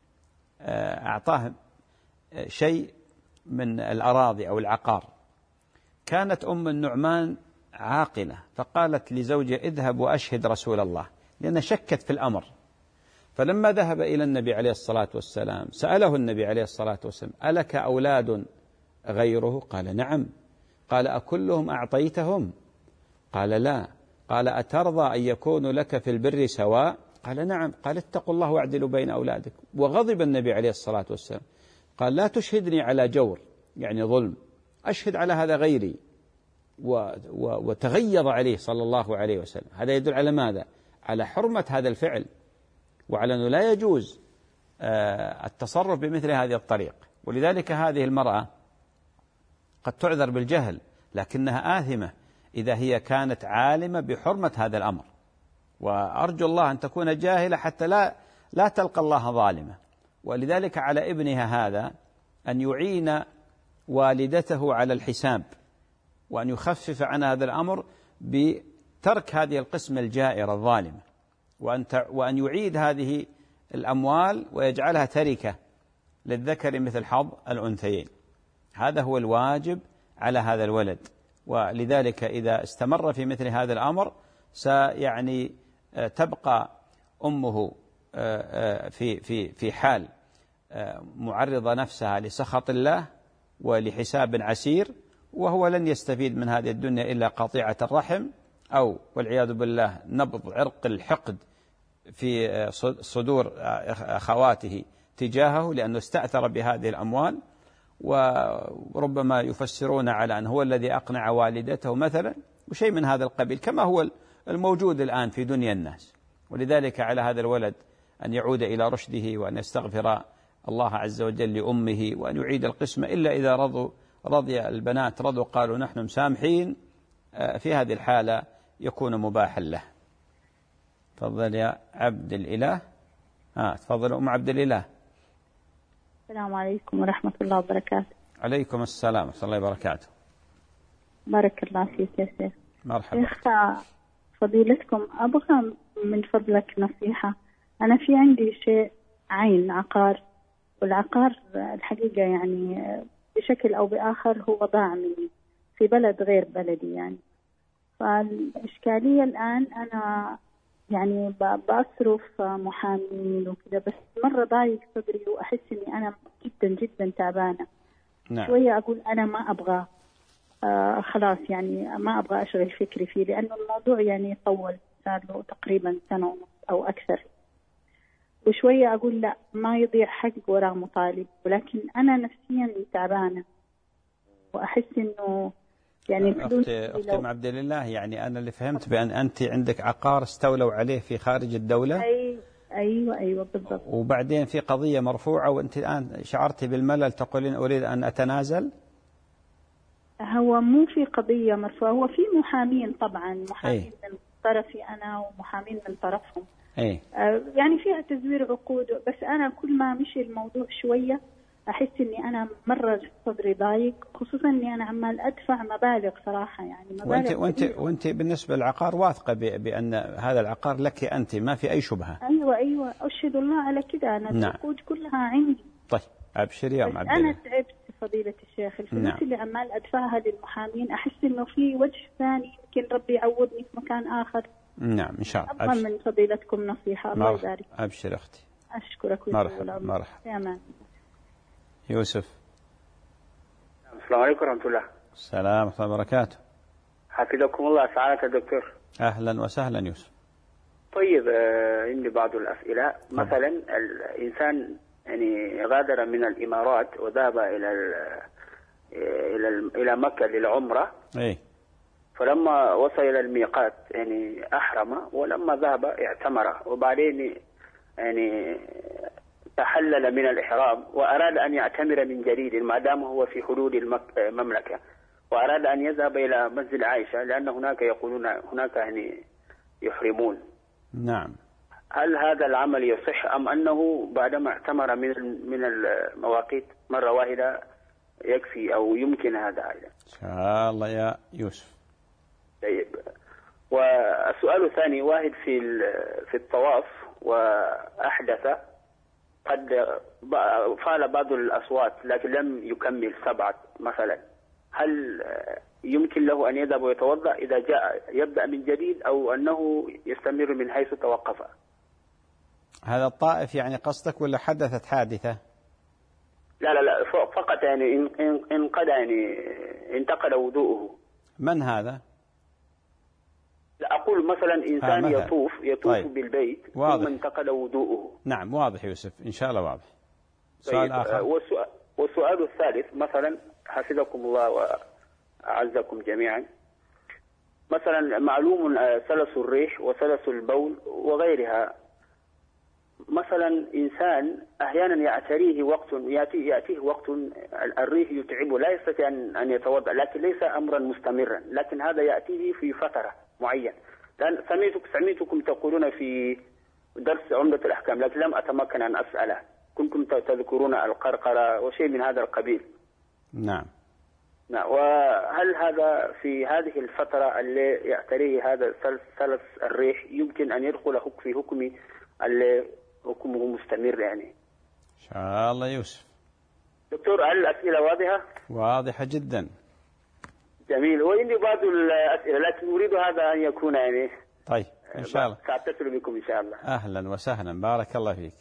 أعطاه شيء من الأراضي أو العقار. كانت أم النعمان عاقلة فقالت لزوجها اذهب وأشهد رسول الله، لأن شكت في الأمر. فلما ذهب إلى النبي عليه الصلاة والسلام سأله النبي عليه الصلاة والسلام ألك أولاد غيره؟ قال نعم. قال أكلهم أعطيتهم؟ قال لا. قال أترضى أن يكون لك في البر سواء؟ قال نعم. قال اتقوا الله واعدلوا بين أولادكم. وغضب النبي عليه الصلاة والسلام قال لا تشهدني على جور يعني ظلم، أشهد على هذا غيري، وتغيظ عليه صلى الله عليه وسلم. هذا يدل على ماذا؟ على حرمة هذا الفعل، وعلى أنه لا يجوز التصرف بمثل هذه الطريق. ولذلك هذه المرأة قد تعذر بالجهل، لكنها آثمة إذا هي كانت عالمة بحرمة هذا الأمر. وأرجو الله أن تكون جاهلة حتى لا لا تلقى الله ظالمة. ولذلك على ابنها هذا أن يعين والدته على الحساب، وأن يخفف عن هذا الأمر بترك هذه القسمة الجائرة الظالمة، وأن وأن يعيد هذه الأموال ويجعلها تركة للذكر مثل حظ الأنثيين. هذا هو الواجب على هذا الولد، ولذلك إذا استمر في مثل هذا الأمر سيعني تبقى أمه في في في حال معرضة نفسها لسخط الله ولحساب عسير، وهو لن يستفيد من هذه الدنيا إلا قطيعة الرحم، أو والعياذ بالله نبض عرق الحقد في صدور أخواته تجاهه، لأنه استأثر بهذه الأموال. وربما يفسرون على أن هو الذي أقنع والدته مثلا وشيء من هذا القبيل، كما هو الموجود الآن في دنيا الناس. ولذلك على هذا الولد أن يعود إلى رشده وأن يستغفر الله عز وجل لأمه وأن يعيد القسمة، إلا إذا رضوا رضي البنات رضوا قالوا نحن مسامحين، في هذه الحالة يكون مباحا له. تفضل يا عبد الإله. آه تفضل أم عبد الإله. السلام عليكم ورحمة الله وبركاته. عليكم السلام ورحمة الله وبركاته. بارك الله فيك يا شيخ. مرحبا. شيخ فضيلتكم، أبغى من فضلك نصيحة. أنا في عندي شيء عين عقار، والعقار الحقيقة يعني بشكل أو بآخر هو ضاع مني في بلد غير بلدي يعني. فالإشكالية الآن أنا يعني بصرف محامين وكذا، بس مرة ضايق صدري وأحس إني أنا جدا جدا تعبانة. نعم. شوية أقول أنا ما أبغى آه خلاص يعني ما أبغى أشغل فكري فيه، لأنه الموضوع يعني طول، صار له تقريبا سنة ونص أو أكثر. وشوية أقول لا ما يضيع حق وراء مطالب، ولكن أنا نفسيا تعبانة وأحس إنه يعني أختي أختي أم عبد الله، يعني أنا اللي فهمت بأن أنت عندك عقار استولوا عليه في خارج الدولة. أي أيوة أيوة بالضبط. وبعدين في قضية مرفوعة وأنت الآن شعرتي بالملل تقولين أريد أن أتنازل. هو مو في قضية مرفوعة، هو في محامين طبعا، محامين أي. من طرفي أنا ومحامين من طرفهم. أي. آه يعني فيها تزوير عقود، بس أنا كل ما مشي الموضوع شوية أحس إني أنا مرة صدري ضايق، خصوصا إني أنا عمال أدفع مبالغ صراحة يعني مبالغ. وأنت وأنت وأنت بالنسبة للعقار واثقة بأن هذا العقار لك أنت، ما في أي شبهة. أيوة أيوة أشهد الله على كده، أنا نعم. العقود كلها عندي. طيب أبشر يا أم عبد الله. الله. أنا تعبت فضيلة الشيخ، الفلوس نعم. اللي عمال أدفعها للمحامين أحس إنه في وجه ثاني يمكن ربي يعوضني في مكان آخر. نعم إن شاء الله. أبغى من فضيلتكم نصيحة. الله يبارك. أبشر أختي. أشكرك. مرحبا مرحبا. يا أمان. يوسف. السلام عليكم ورحمة الله. السلام ورحمة الله وبركاته. حفظكم الله سعادة الدكتور. أهلا وسهلا يوسف. طيب عندي بعض الأسئلة. مثلا الإنسان يعني غادر من الإمارات وذهب إلى ال إلى ال إلى مكة للعمرة. إيه. فلما وصل إلى الميقات يعني أحرم، ولما ذهب اعتمر، وبعدين يعني تحلل من الإحرام وأراد أن يعتمر من جديد ما دام هو في حدود المملكة، وأراد أن يذهب إلى مسجد عائشة لأن هناك يقولون هناك يعني يحرمون. نعم. هل هذا العمل يصح أم أنه بعدما اعتمر من من المواقيت مرة واحدة يكفي أو يمكن هذا أيضا؟ إن شاء الله يا يوسف. طيب. والسؤال الثاني، واحد في في الطواف وأحدث، قد فعل بعض الأصوات لكن لم يكمل سبعة مثلا، هل يمكن له أن يذهب ويتوضأ إذا جاء يبدأ من جديد أو أنه يستمر من حيث توقف؟ هذا الطائف يعني قصدك ولا حدثت حادثة؟ لا لا لا فقط يعني إن إن قد يعني انتقل وضوءه. من هذا؟ لا أقول مثلا إنسان مثلا. يطوف يطوف طيب. بالبيت واضح. ثم انتقل وضوءه. نعم واضح يوسف إن شاء الله واضح. سؤال طيب. آخر. والسؤال, والسؤال الثالث مثلا حفظكم الله وأعزكم جميعا، مثلا معلوم سلس الريح وسلس البول وغيرها، مثلا إنسان أحيانا يعتريه وقت يأتي يأتيه وقت الريح يتعبه لا يستطيع أن يتوضأ، لكن ليس أمرا مستمرا، لكن هذا يأتيه في فترة معينة. لأن سمعتك سمعتكم تقولون في درس عمدة الأحكام لكن لم أتمكن أن أسأله، كنتم تذكرون القرقرة وشيء من هذا القبيل. نعم. نعم. وهل هذا في هذه الفترة اللي يعتريه هذا سلس الريح يمكن أن يدخل في حكم اللي حكمه مستمر يعني؟ إن شاء الله يوسف. دكتور هل الأسئلة واضحة؟ واضحة جدا. جميل. وإني بعض الأسئلة لكن أريد هذا أن يكون يعني. طيب إن شاء الله. سأتصل بكم إن شاء الله. أهلا وسهلا، بارك الله فيك.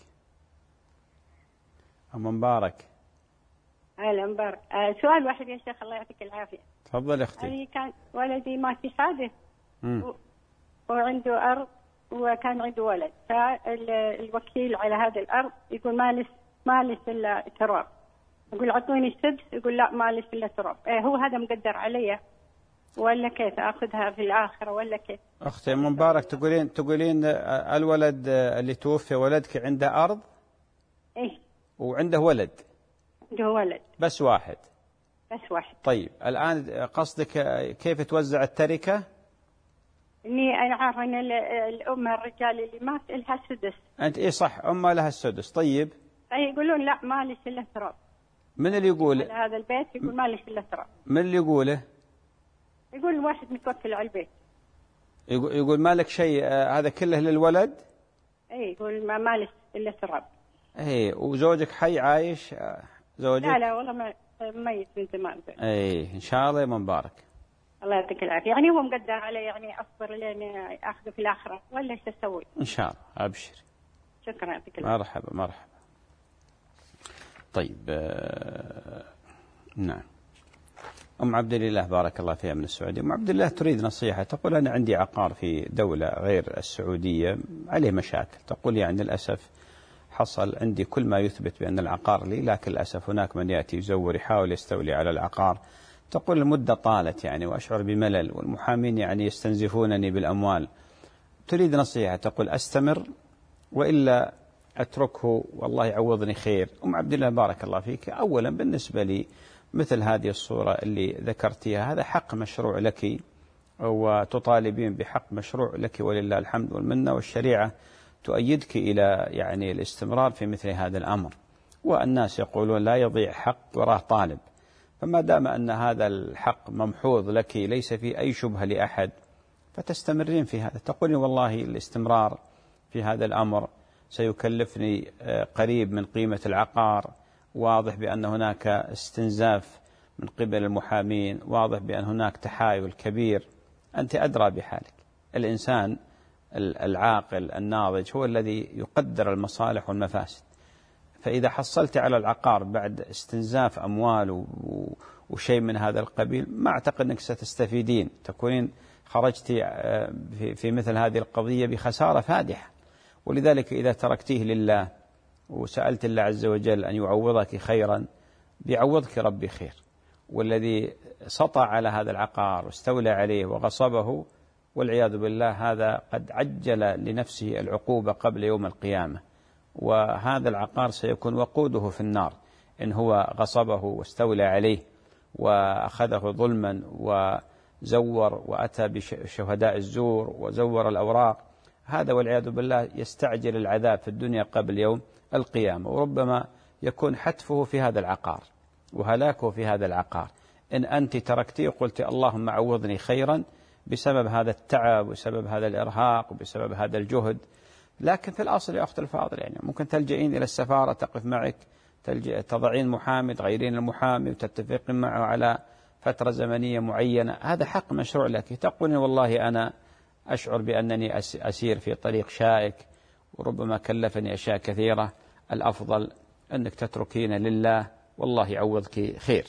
أم مبارك. أهلا مبارك. آه سؤال واحد يا شيخ الله يعطيك العافية. تفضل أختي. أنا كان ولدي مات في حادث و... وعنده أرض وكان عنده ولد، فالوكيل على هذا الأرض يقول ما لس ما لس إلا تراب. يقول أعطوني السدس، يقول لا ما لس إلا تراب. آه هو هذا مقدر علي ولا كيف أخذها في الآخرة ولا كيف؟ أختي مبارك تقولين تقولين الولد اللي توفي ولدك عنده أرض؟ إيه. وعنده ولد؟ عنده ولد. بس واحد؟ بس واحد. طيب الآن قصدك كيف توزع التركة؟ إني أنا عارفة أن الأم الرجال اللي مات لها سدس. أنت إيه صح أمه لها السدس. طيب. أي يقولون لا ما ليش إلا تراب. من اللي يقول؟ على هذا البيت يقول ما ليش إلا تراب. من اللي يقوله؟ يقول الواحد متوكل على البيت. يقول, يقول ما لك شيء آه هذا كله للولد؟ أي يقول ما ما ليش إلا تراب. إيه وزوجك حي عايش آه زوجك؟ لا لا والله ما ميت من زمان. إيه إن شاء الله يا مبارك. الله يعطيك العافية. يعني هو مقدر علي يعني أصبر لين أخذه في الآخرة ولا إيش أسوي؟ إن شاء الله أبشر. شكرا يعطيك العافية. مرحبا مرحبا. طيب آه نعم. أم عبد الله بارك الله فيها من السعودية. أم عبد الله تريد نصيحة، تقول أنا عندي عقار في دولة غير السعودية عليه مشاكل، تقول يعني للأسف حصل عندي كل ما يثبت بأن العقار لي، لكن للأسف هناك من يأتي يزور يحاول يستولي على العقار. تقول المدة طالت يعني وأشعر بملل والمحامين يعني يستنزفونني بالأموال. تريد نصيحة، تقول أستمر وإلا أتركه والله يعوضني خير. أم عبد الله بارك الله فيك، أولا بالنسبة لي مثل هذه الصورة اللي ذكرتيها هذا حق مشروع لك وتطالبين بحق مشروع لك ولله الحمد والمنة، والشريعة تؤيدك إلى يعني الاستمرار في مثل هذا الأمر. والناس يقولون لا يضيع حق وراه طالب، فما دام أن هذا الحق ممحوظ لك ليس في أي شبهة لأحد فتستمرين في هذا. تقولين والله الاستمرار في هذا الأمر سيكلفني قريب من قيمة العقار، واضح بأن هناك استنزاف من قبل المحامين، واضح بأن هناك تحايل كبير. أنت أدرى بحالك. الإنسان العاقل الناضج هو الذي يقدر المصالح والمفاسد، فإذا حصلت على العقار بعد استنزاف أموال وشيء من هذا القبيل ما أعتقد أنك ستستفيدين، تكونين خرجت في مثل هذه القضية بخسارة فادحة. ولذلك إذا تركتيه لله وسألت الله عز وجل أن يعوضك خيرا بيعوضك ربي خير. والذي سطع على هذا العقار واستولى عليه وغصبه والعياذ بالله هذا قد عجل لنفسه العقوبة قبل يوم القيامة، وهذا العقار سيكون وقوده في النار إن هو غصبه واستولى عليه وأخذه ظلما وزور وأتى بشهداء الزور وزور الأوراق. هذا والعياذ بالله يستعجل العذاب في الدنيا قبل يوم القيامة، وربما يكون حتفه في هذا العقار وهلاكه في هذا العقار. إن أنت تركتي وقلت اللهم عوضني خيرا بسبب هذا التعب وبسبب هذا الإرهاق وبسبب هذا الجهد. لكن في الأصل يا أخت الفاضل يعني ممكن تلجئين إلى السفارة تقف معك، تضعين محامي تغيرين المحامي وتتفقين معه على فترة زمنية معينة، هذا حق مشروع لك. تقولين والله أنا أشعر بأنني أسير في طريق شائك وربما كلفني أشياء كثيرة، الأفضل أنك تتركين لله والله يعوضك خير.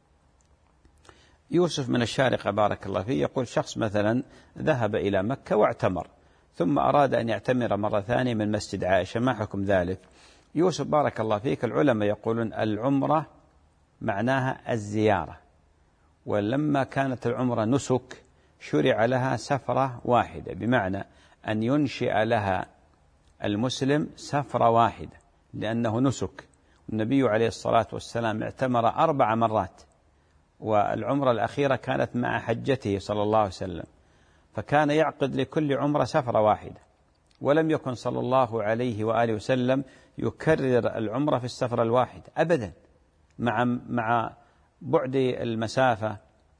يوسف من الشارقة بارك الله فيه يقول شخص مثلا ذهب إلى مكة واعتمر ثم أراد أن يعتمر مرة ثانية من مسجد عائشة، ما حكم ذلك؟ يوسف بارك الله فيك، العلماء يقولون العمرة معناها الزيارة، ولما كانت العمرة نسك شرع لها سفرة واحدة، بمعنى أن ينشئ لها المسلم سفرة واحدة لأنه نسك. النبي عليه الصلاة والسلام اعتمر أربع مرات، والعمرة الأخيرة كانت مع حجته صلى الله عليه وسلم، فكان يعقد لكل عمرة سفرة واحدة، ولم يكن صلى الله عليه وآله وسلم يكرر العمرة في السفرة الواحدة أبدا، مع مع بعد المسافة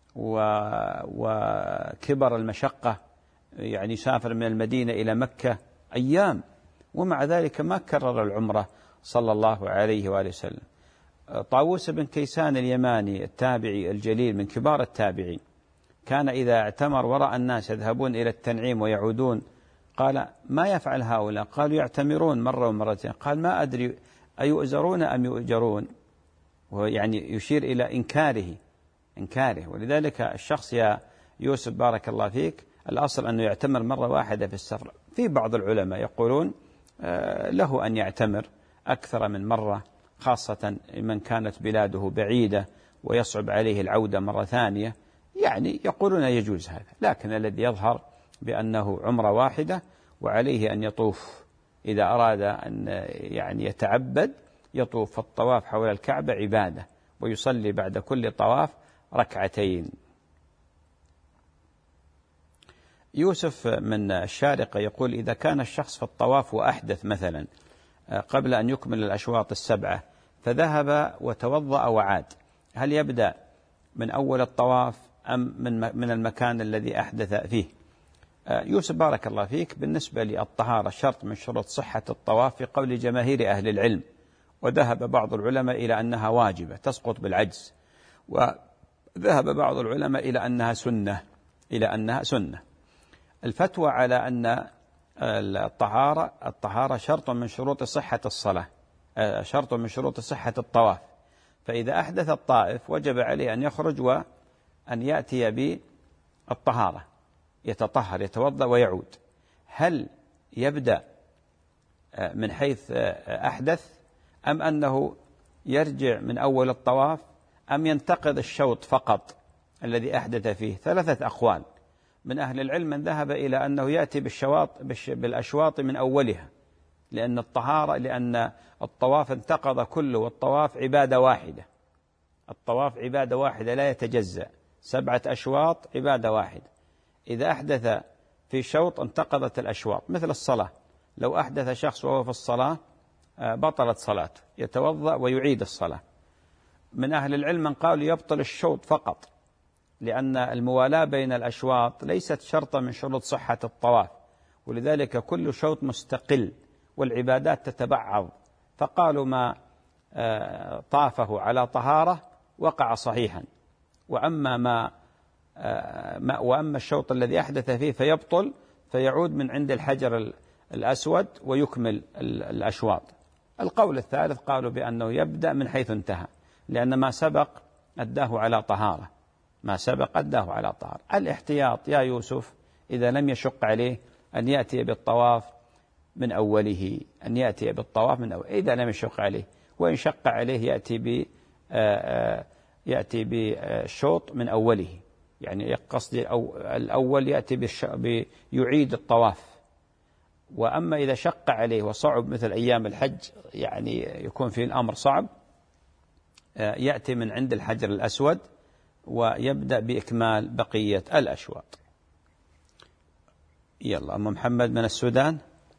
وكبر المشقة، يعني يسافر من المدينة إلى مكة أيام، ومع ذلك ما كرر العمرة صلى الله عليه وآله وسلم. طاووس بن كيسان اليماني التابعي الجليل من كبار التابعين كان إذا اعتمر ورأى الناس يذهبون إلى التنعيم ويعودون قال ما يفعل هؤلاء؟ قالوا يعتمرون مرة ومرتين. قال ما أدري أيؤزرون أم يؤجرون، ويعني يشير إلى إنكاره إنكاره ولذلك الشخص يا يوسف بارك الله فيك الأصل أنه يعتمر مرة واحدة في السفر. في بعض العلماء يقولون له أن يعتمر أكثر من مرة، خاصة من كانت بلاده بعيدة ويصعب عليه العودة مرة ثانية، يعني يقولون يجوز هذا، لكن الذي يظهر بأنه عمرة واحدة، وعليه أن يطوف إذا أراد أن يعني يتعبد يطوف. الطواف حول الكعبة عبادة، ويصلي بعد كل طواف ركعتين. يوسف من الشارقة يقول إذا كان الشخص في الطواف وأحدث مثلا قبل أن يكمل الأشواط السبعة فذهب وتوضأ وعاد، هل يبدأ من أول الطواف أم من من المكان الذي أحدث فيه؟ يوسف بارك الله فيك بالنسبة للطهارة شرط من شروط صحة الطواف في قول جماهير أهل العلم، وذهب بعض العلماء إلى أنها واجبة تسقط بالعجز، وذهب بعض العلماء إلى أنها سنة إلى أنها سنة. الفتوى على أن الطهارة الطهارة شرط من شروط صحة الصلاة، شرط من شروط صحة الطواف، فإذا أحدث الطائف وجب عليه أن يخرج وأن يأتي بالطهارة، يتطهر يتوضأ ويعود. هل يبدأ من حيث أحدث أم أنه يرجع من أول الطواف أم ينتقض الشوط فقط الذي أحدث فيه؟ ثلاثة أقوال من أهل العلم. من ذهب إلى أنه يأتي بالشواط بالأشواط من أولها، لأن الطهارة لأن الطواف انتقض كله، والطواف عبادة واحدة، الطواف عبادة واحدة لا يتجزأ، سبعة أشواط عبادة واحدة. إذا أحدث في شوط انتقضت الأشواط، مثل الصلاة، لو أحدث شخص وهو في الصلاة بطلت صلاته، يتوضأ ويعيد الصلاة. من أهل العلم من قال يبطل الشوط فقط، لأن الموالاة بين الأشواط ليست شرطا من شروط صحة الطواف، ولذلك كل شوط مستقل والعبادات تتبعض، فقالوا ما طافه على طهارة وقع صحيحا، وأما ما وأما الشوط الذي أحدث فيه فيبطل، فيعود من عند الحجر الأسود ويكمل الأشواط. القول الثالث قالوا بأنه يبدأ من حيث انتهى، لأن ما سبق أداه على طهارة، ما سبق أداه على طهارة. الاحتياط يا يوسف إذا لم يشق عليه أن يأتي بالطواف من أوله، أن يأتي بالطواف من أوله إذا لم يشق عليه، وإن شق عليه يأتي ب يأتي بالشوط من أوله، يعني قصدي الأول يأتي بيعيد الطواف. وأما إذا شق عليه وصعب مثل أيام الحج، يعني يكون في الأمر صعب، يأتي من عند الحجر الأسود ويبدأ بإكمال بقية الأشواط. يلا أم محمد من السودان.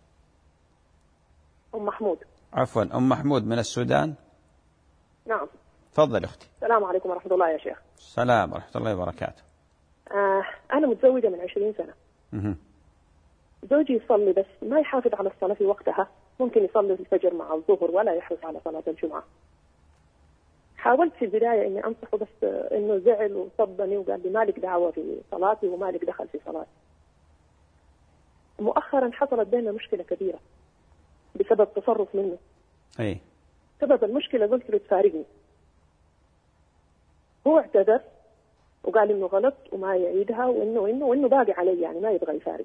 أم محمود. عفوا أم محمود من السودان. نعم. تفضل أختي. السلام عليكم ورحمة الله يا شيخ. السلام ورحمة الله وبركاته. آه أنا متزوجة من عشرين سنة. مه. زوجي يصلي بس ما يحافظ على الصلاة في وقتها، ممكن يصلي الفجر مع الظهر ولا يحرص على صلاة الجمعة. حاولت في البداية إني أنصحه بس إنه زعل وصدني وقال لي مالك دعوة في صلاتي ومالك دخل في صلاتي. مؤخرا حصلت بيننا مشكلة كبيرة بسبب تصرف منه. أي. سبب المشكلة قلت له تفارقني. هو اعتذر وقال إنه غلط وما يعيدها وإنه وإنه وإنه باقي علي، يعني ما يبغى يفارق.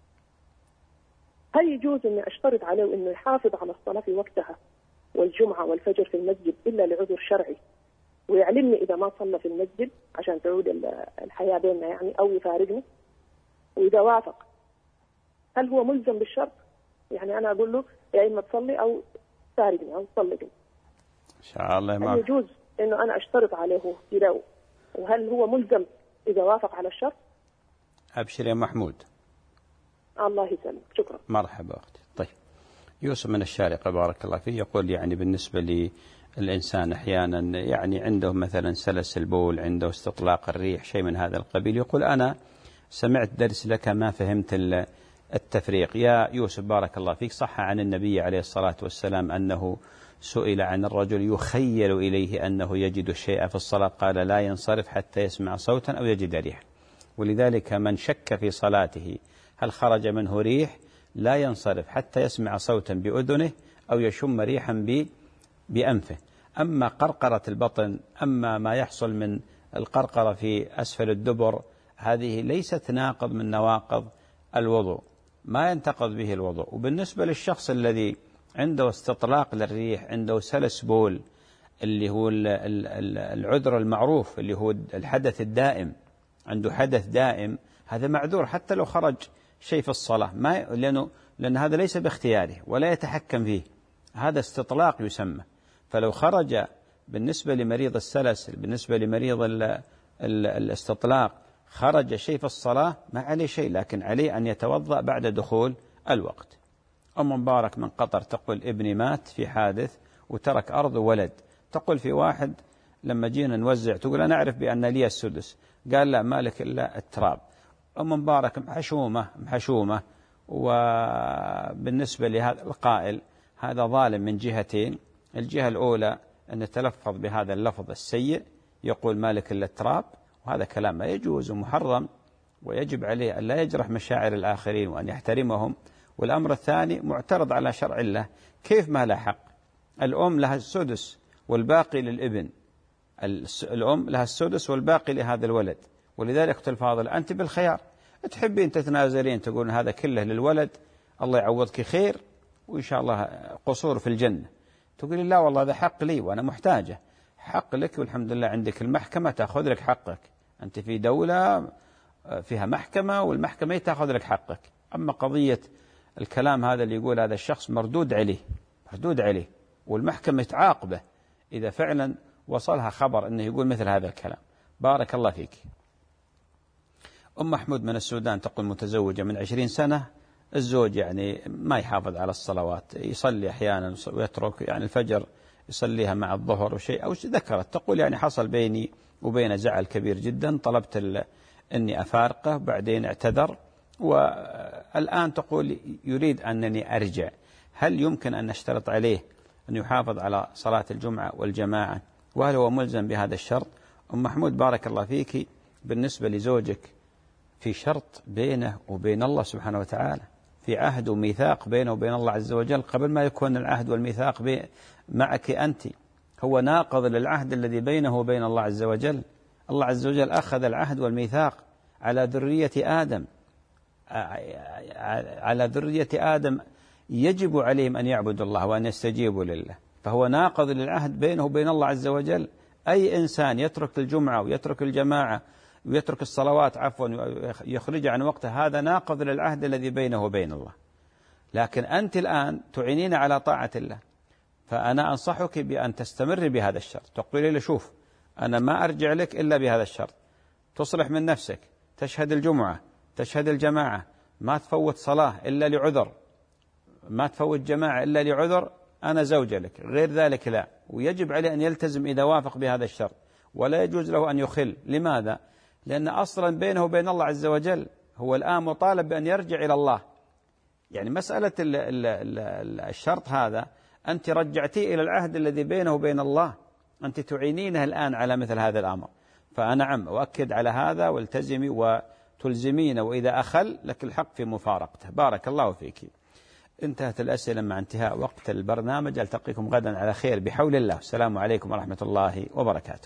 هل يجوز إني أشترط عليه إنه يحافظ على الصلاة في وقتها والجمعة والفجر في المسجد إلا لعذر شرعي، ويعلمني إذا ما صلى في المسجد عشان تعود الحياة بيننا يعني، أو يفارقني؟ وإذا وافق هل هو ملزم بالشرط؟ يعني أنا أقول له يا إما تصلي أو تفارقني أو تصلقني. إن شاء الله ما هل يجوز إنه أنا أشترط عليه كذا، وهل هو ملزم إذا وافق على الشرط؟ أبشر يا محمود. الله يسلمك، شكرا. مرحبا أختي. طيب يوسف من الشارقة بارك الله فيه يقول يعني بالنسبة للإنسان أحيانا يعني عنده مثلا سلس البول، عنده استطلاق الريح، شيء من هذا القبيل، يقول أنا سمعت درس لك ما فهمت التفريق. يا يوسف بارك الله فيك، صح عن النبي عليه الصلاة والسلام أنه سئل عن الرجل يخيل إليه أنه يجد الشيء في الصلاة، قال لا ينصرف حتى يسمع صوتا أو يجد ريحا. ولذلك من شك في صلاته هل خرج منه ريح لا ينصرف حتى يسمع صوتا بأذنه أو يشم ريحا بأنفه. أما قرقرة البطن، أما ما يحصل من القرقرة في أسفل الدبر، هذه ليست ناقض من نواقض الوضوء، ما ينتقض به الوضوء. وبالنسبة للشخص الذي عنده استطلاق للريح، عنده سلس بول اللي هو العذر المعروف اللي هو الحدث الدائم، عنده حدث دائم، هذا معذور حتى لو خرج شيء في الصلاة، ما لأنه لأن هذا ليس باختياره ولا يتحكم فيه، هذا استطلاق يسمى. فلو خرج بالنسبة لمريض السلس، بالنسبة لمريض ال ال الاستطلاق، خرج شيء في الصلاة ما عليه شيء، لكن عليه أن يتوضأ بعد دخول الوقت. أم مبارك من قطر تقول ابني مات في حادث وترك أرض وولد. تقول في واحد لما جينا نوزع تقول أنا أعرف بأن لي السدس، قال لا مالك إلا التراب. أم مبارك محشومة محشومة. وبالنسبة لهذا القائل هذا ظالم من جهتين، الجهة الأولى أن يتلفظ بهذا اللفظ السيء، يقول مالك إلا التراب، وهذا كلام ما يجوز ومحرم، ويجب عليه أن لا يجرح مشاعر الآخرين وأن يحترمهم. والأمر الثاني معترض على شرع الله، كيف ما له حق؟ الأم لها السدس والباقي للابن، الأم لها السدس والباقي لهذا الولد. ولذلك أختي الفاضل أنت بالخيار، تحبين تتنازلين تقولون هذا كله للولد الله يعوضك خير وإن شاء الله قصور في الجنة، تقولي لا والله هذا حق لي وأنا محتاجة. حق لك والحمد لله عندك المحكمة تأخذ لك حقك، أنت في دولة فيها محكمة والمحكمة تأخذ لك حقك. أما قضية الكلام هذا اللي يقول هذا الشخص مردود عليه مردود عليه والمحكمة تعاقبه إذا فعلا وصلها خبر أنه يقول مثل هذا الكلام. بارك الله فيك. أم محمود من السودان تقول متزوجة من عشرين سنة، الزوج يعني ما يحافظ على الصلوات، يصلي أحيانا ويترك يعني الفجر يصليها مع الظهر وشيء أو ذكرت تقول يعني حصل بيني وبين زعل كبير جدا، طلبت أني أفارقه بعدين اعتذر، والآن تقول يريد أنني أرجع. هل يمكن أن نشترط عليه أن يحافظ على صلاة الجمعة والجماعة، وهل هو ملزم بهذا الشرط؟ أم محمود بارك الله فيك، بالنسبة لزوجك في شرط بينه وبين الله سبحانه وتعالى، في عهد وميثاق بينه وبين الله عز وجل قبل ما يكون العهد والميثاق معك أنت، هو ناقض للعهد الذي بينه وبين الله عز وجل. الله عز وجل أخذ العهد والميثاق على ذرية آدم، على ذرية آدم يجب عليهم أن يعبدوا الله وأن يستجيبوا لله، فهو ناقض للعهد بينه وبين الله عز وجل. أي إنسان يترك الجمعة ويترك الجماعة ويترك الصلوات عفوا يخرج عن وقته، هذا ناقض للعهد الذي بينه وبين الله. لكن أنت الآن تعينين على طاعة الله، فأنا أنصحك بأن تستمر بهذا الشرط. تقولي لي شوف أنا ما أرجع لك إلا بهذا الشرط، تصلح من نفسك، تشهد الجمعة، تشهد الجماعة، ما تفوت صلاة إلا لعذر، ما تفوت جماعة إلا لعذر، أنا زوجة لك، غير ذلك لا. ويجب عليه أن يلتزم إذا وافق بهذا الشرط، ولا يجوز له أن يخل. لماذا؟ لأن أصلا بينه وبين الله عز وجل هو الآن مطالب بأن يرجع إلى الله. يعني مسألة ال ال ال الشرط هذا أنت رجعتي إلى العهد الذي بينه وبين الله، أنت تعينينه الآن على مثل هذا الأمر. فأنعم أؤكد على هذا والتزمي وتلزمين، وإذا أخل لك الحق في مفارقته. بارك الله فيك. انتهت الأسئلة مع انتهاء وقت البرنامج، ألتقيكم غدا على خير بحول الله. السلام عليكم ورحمة الله وبركاته.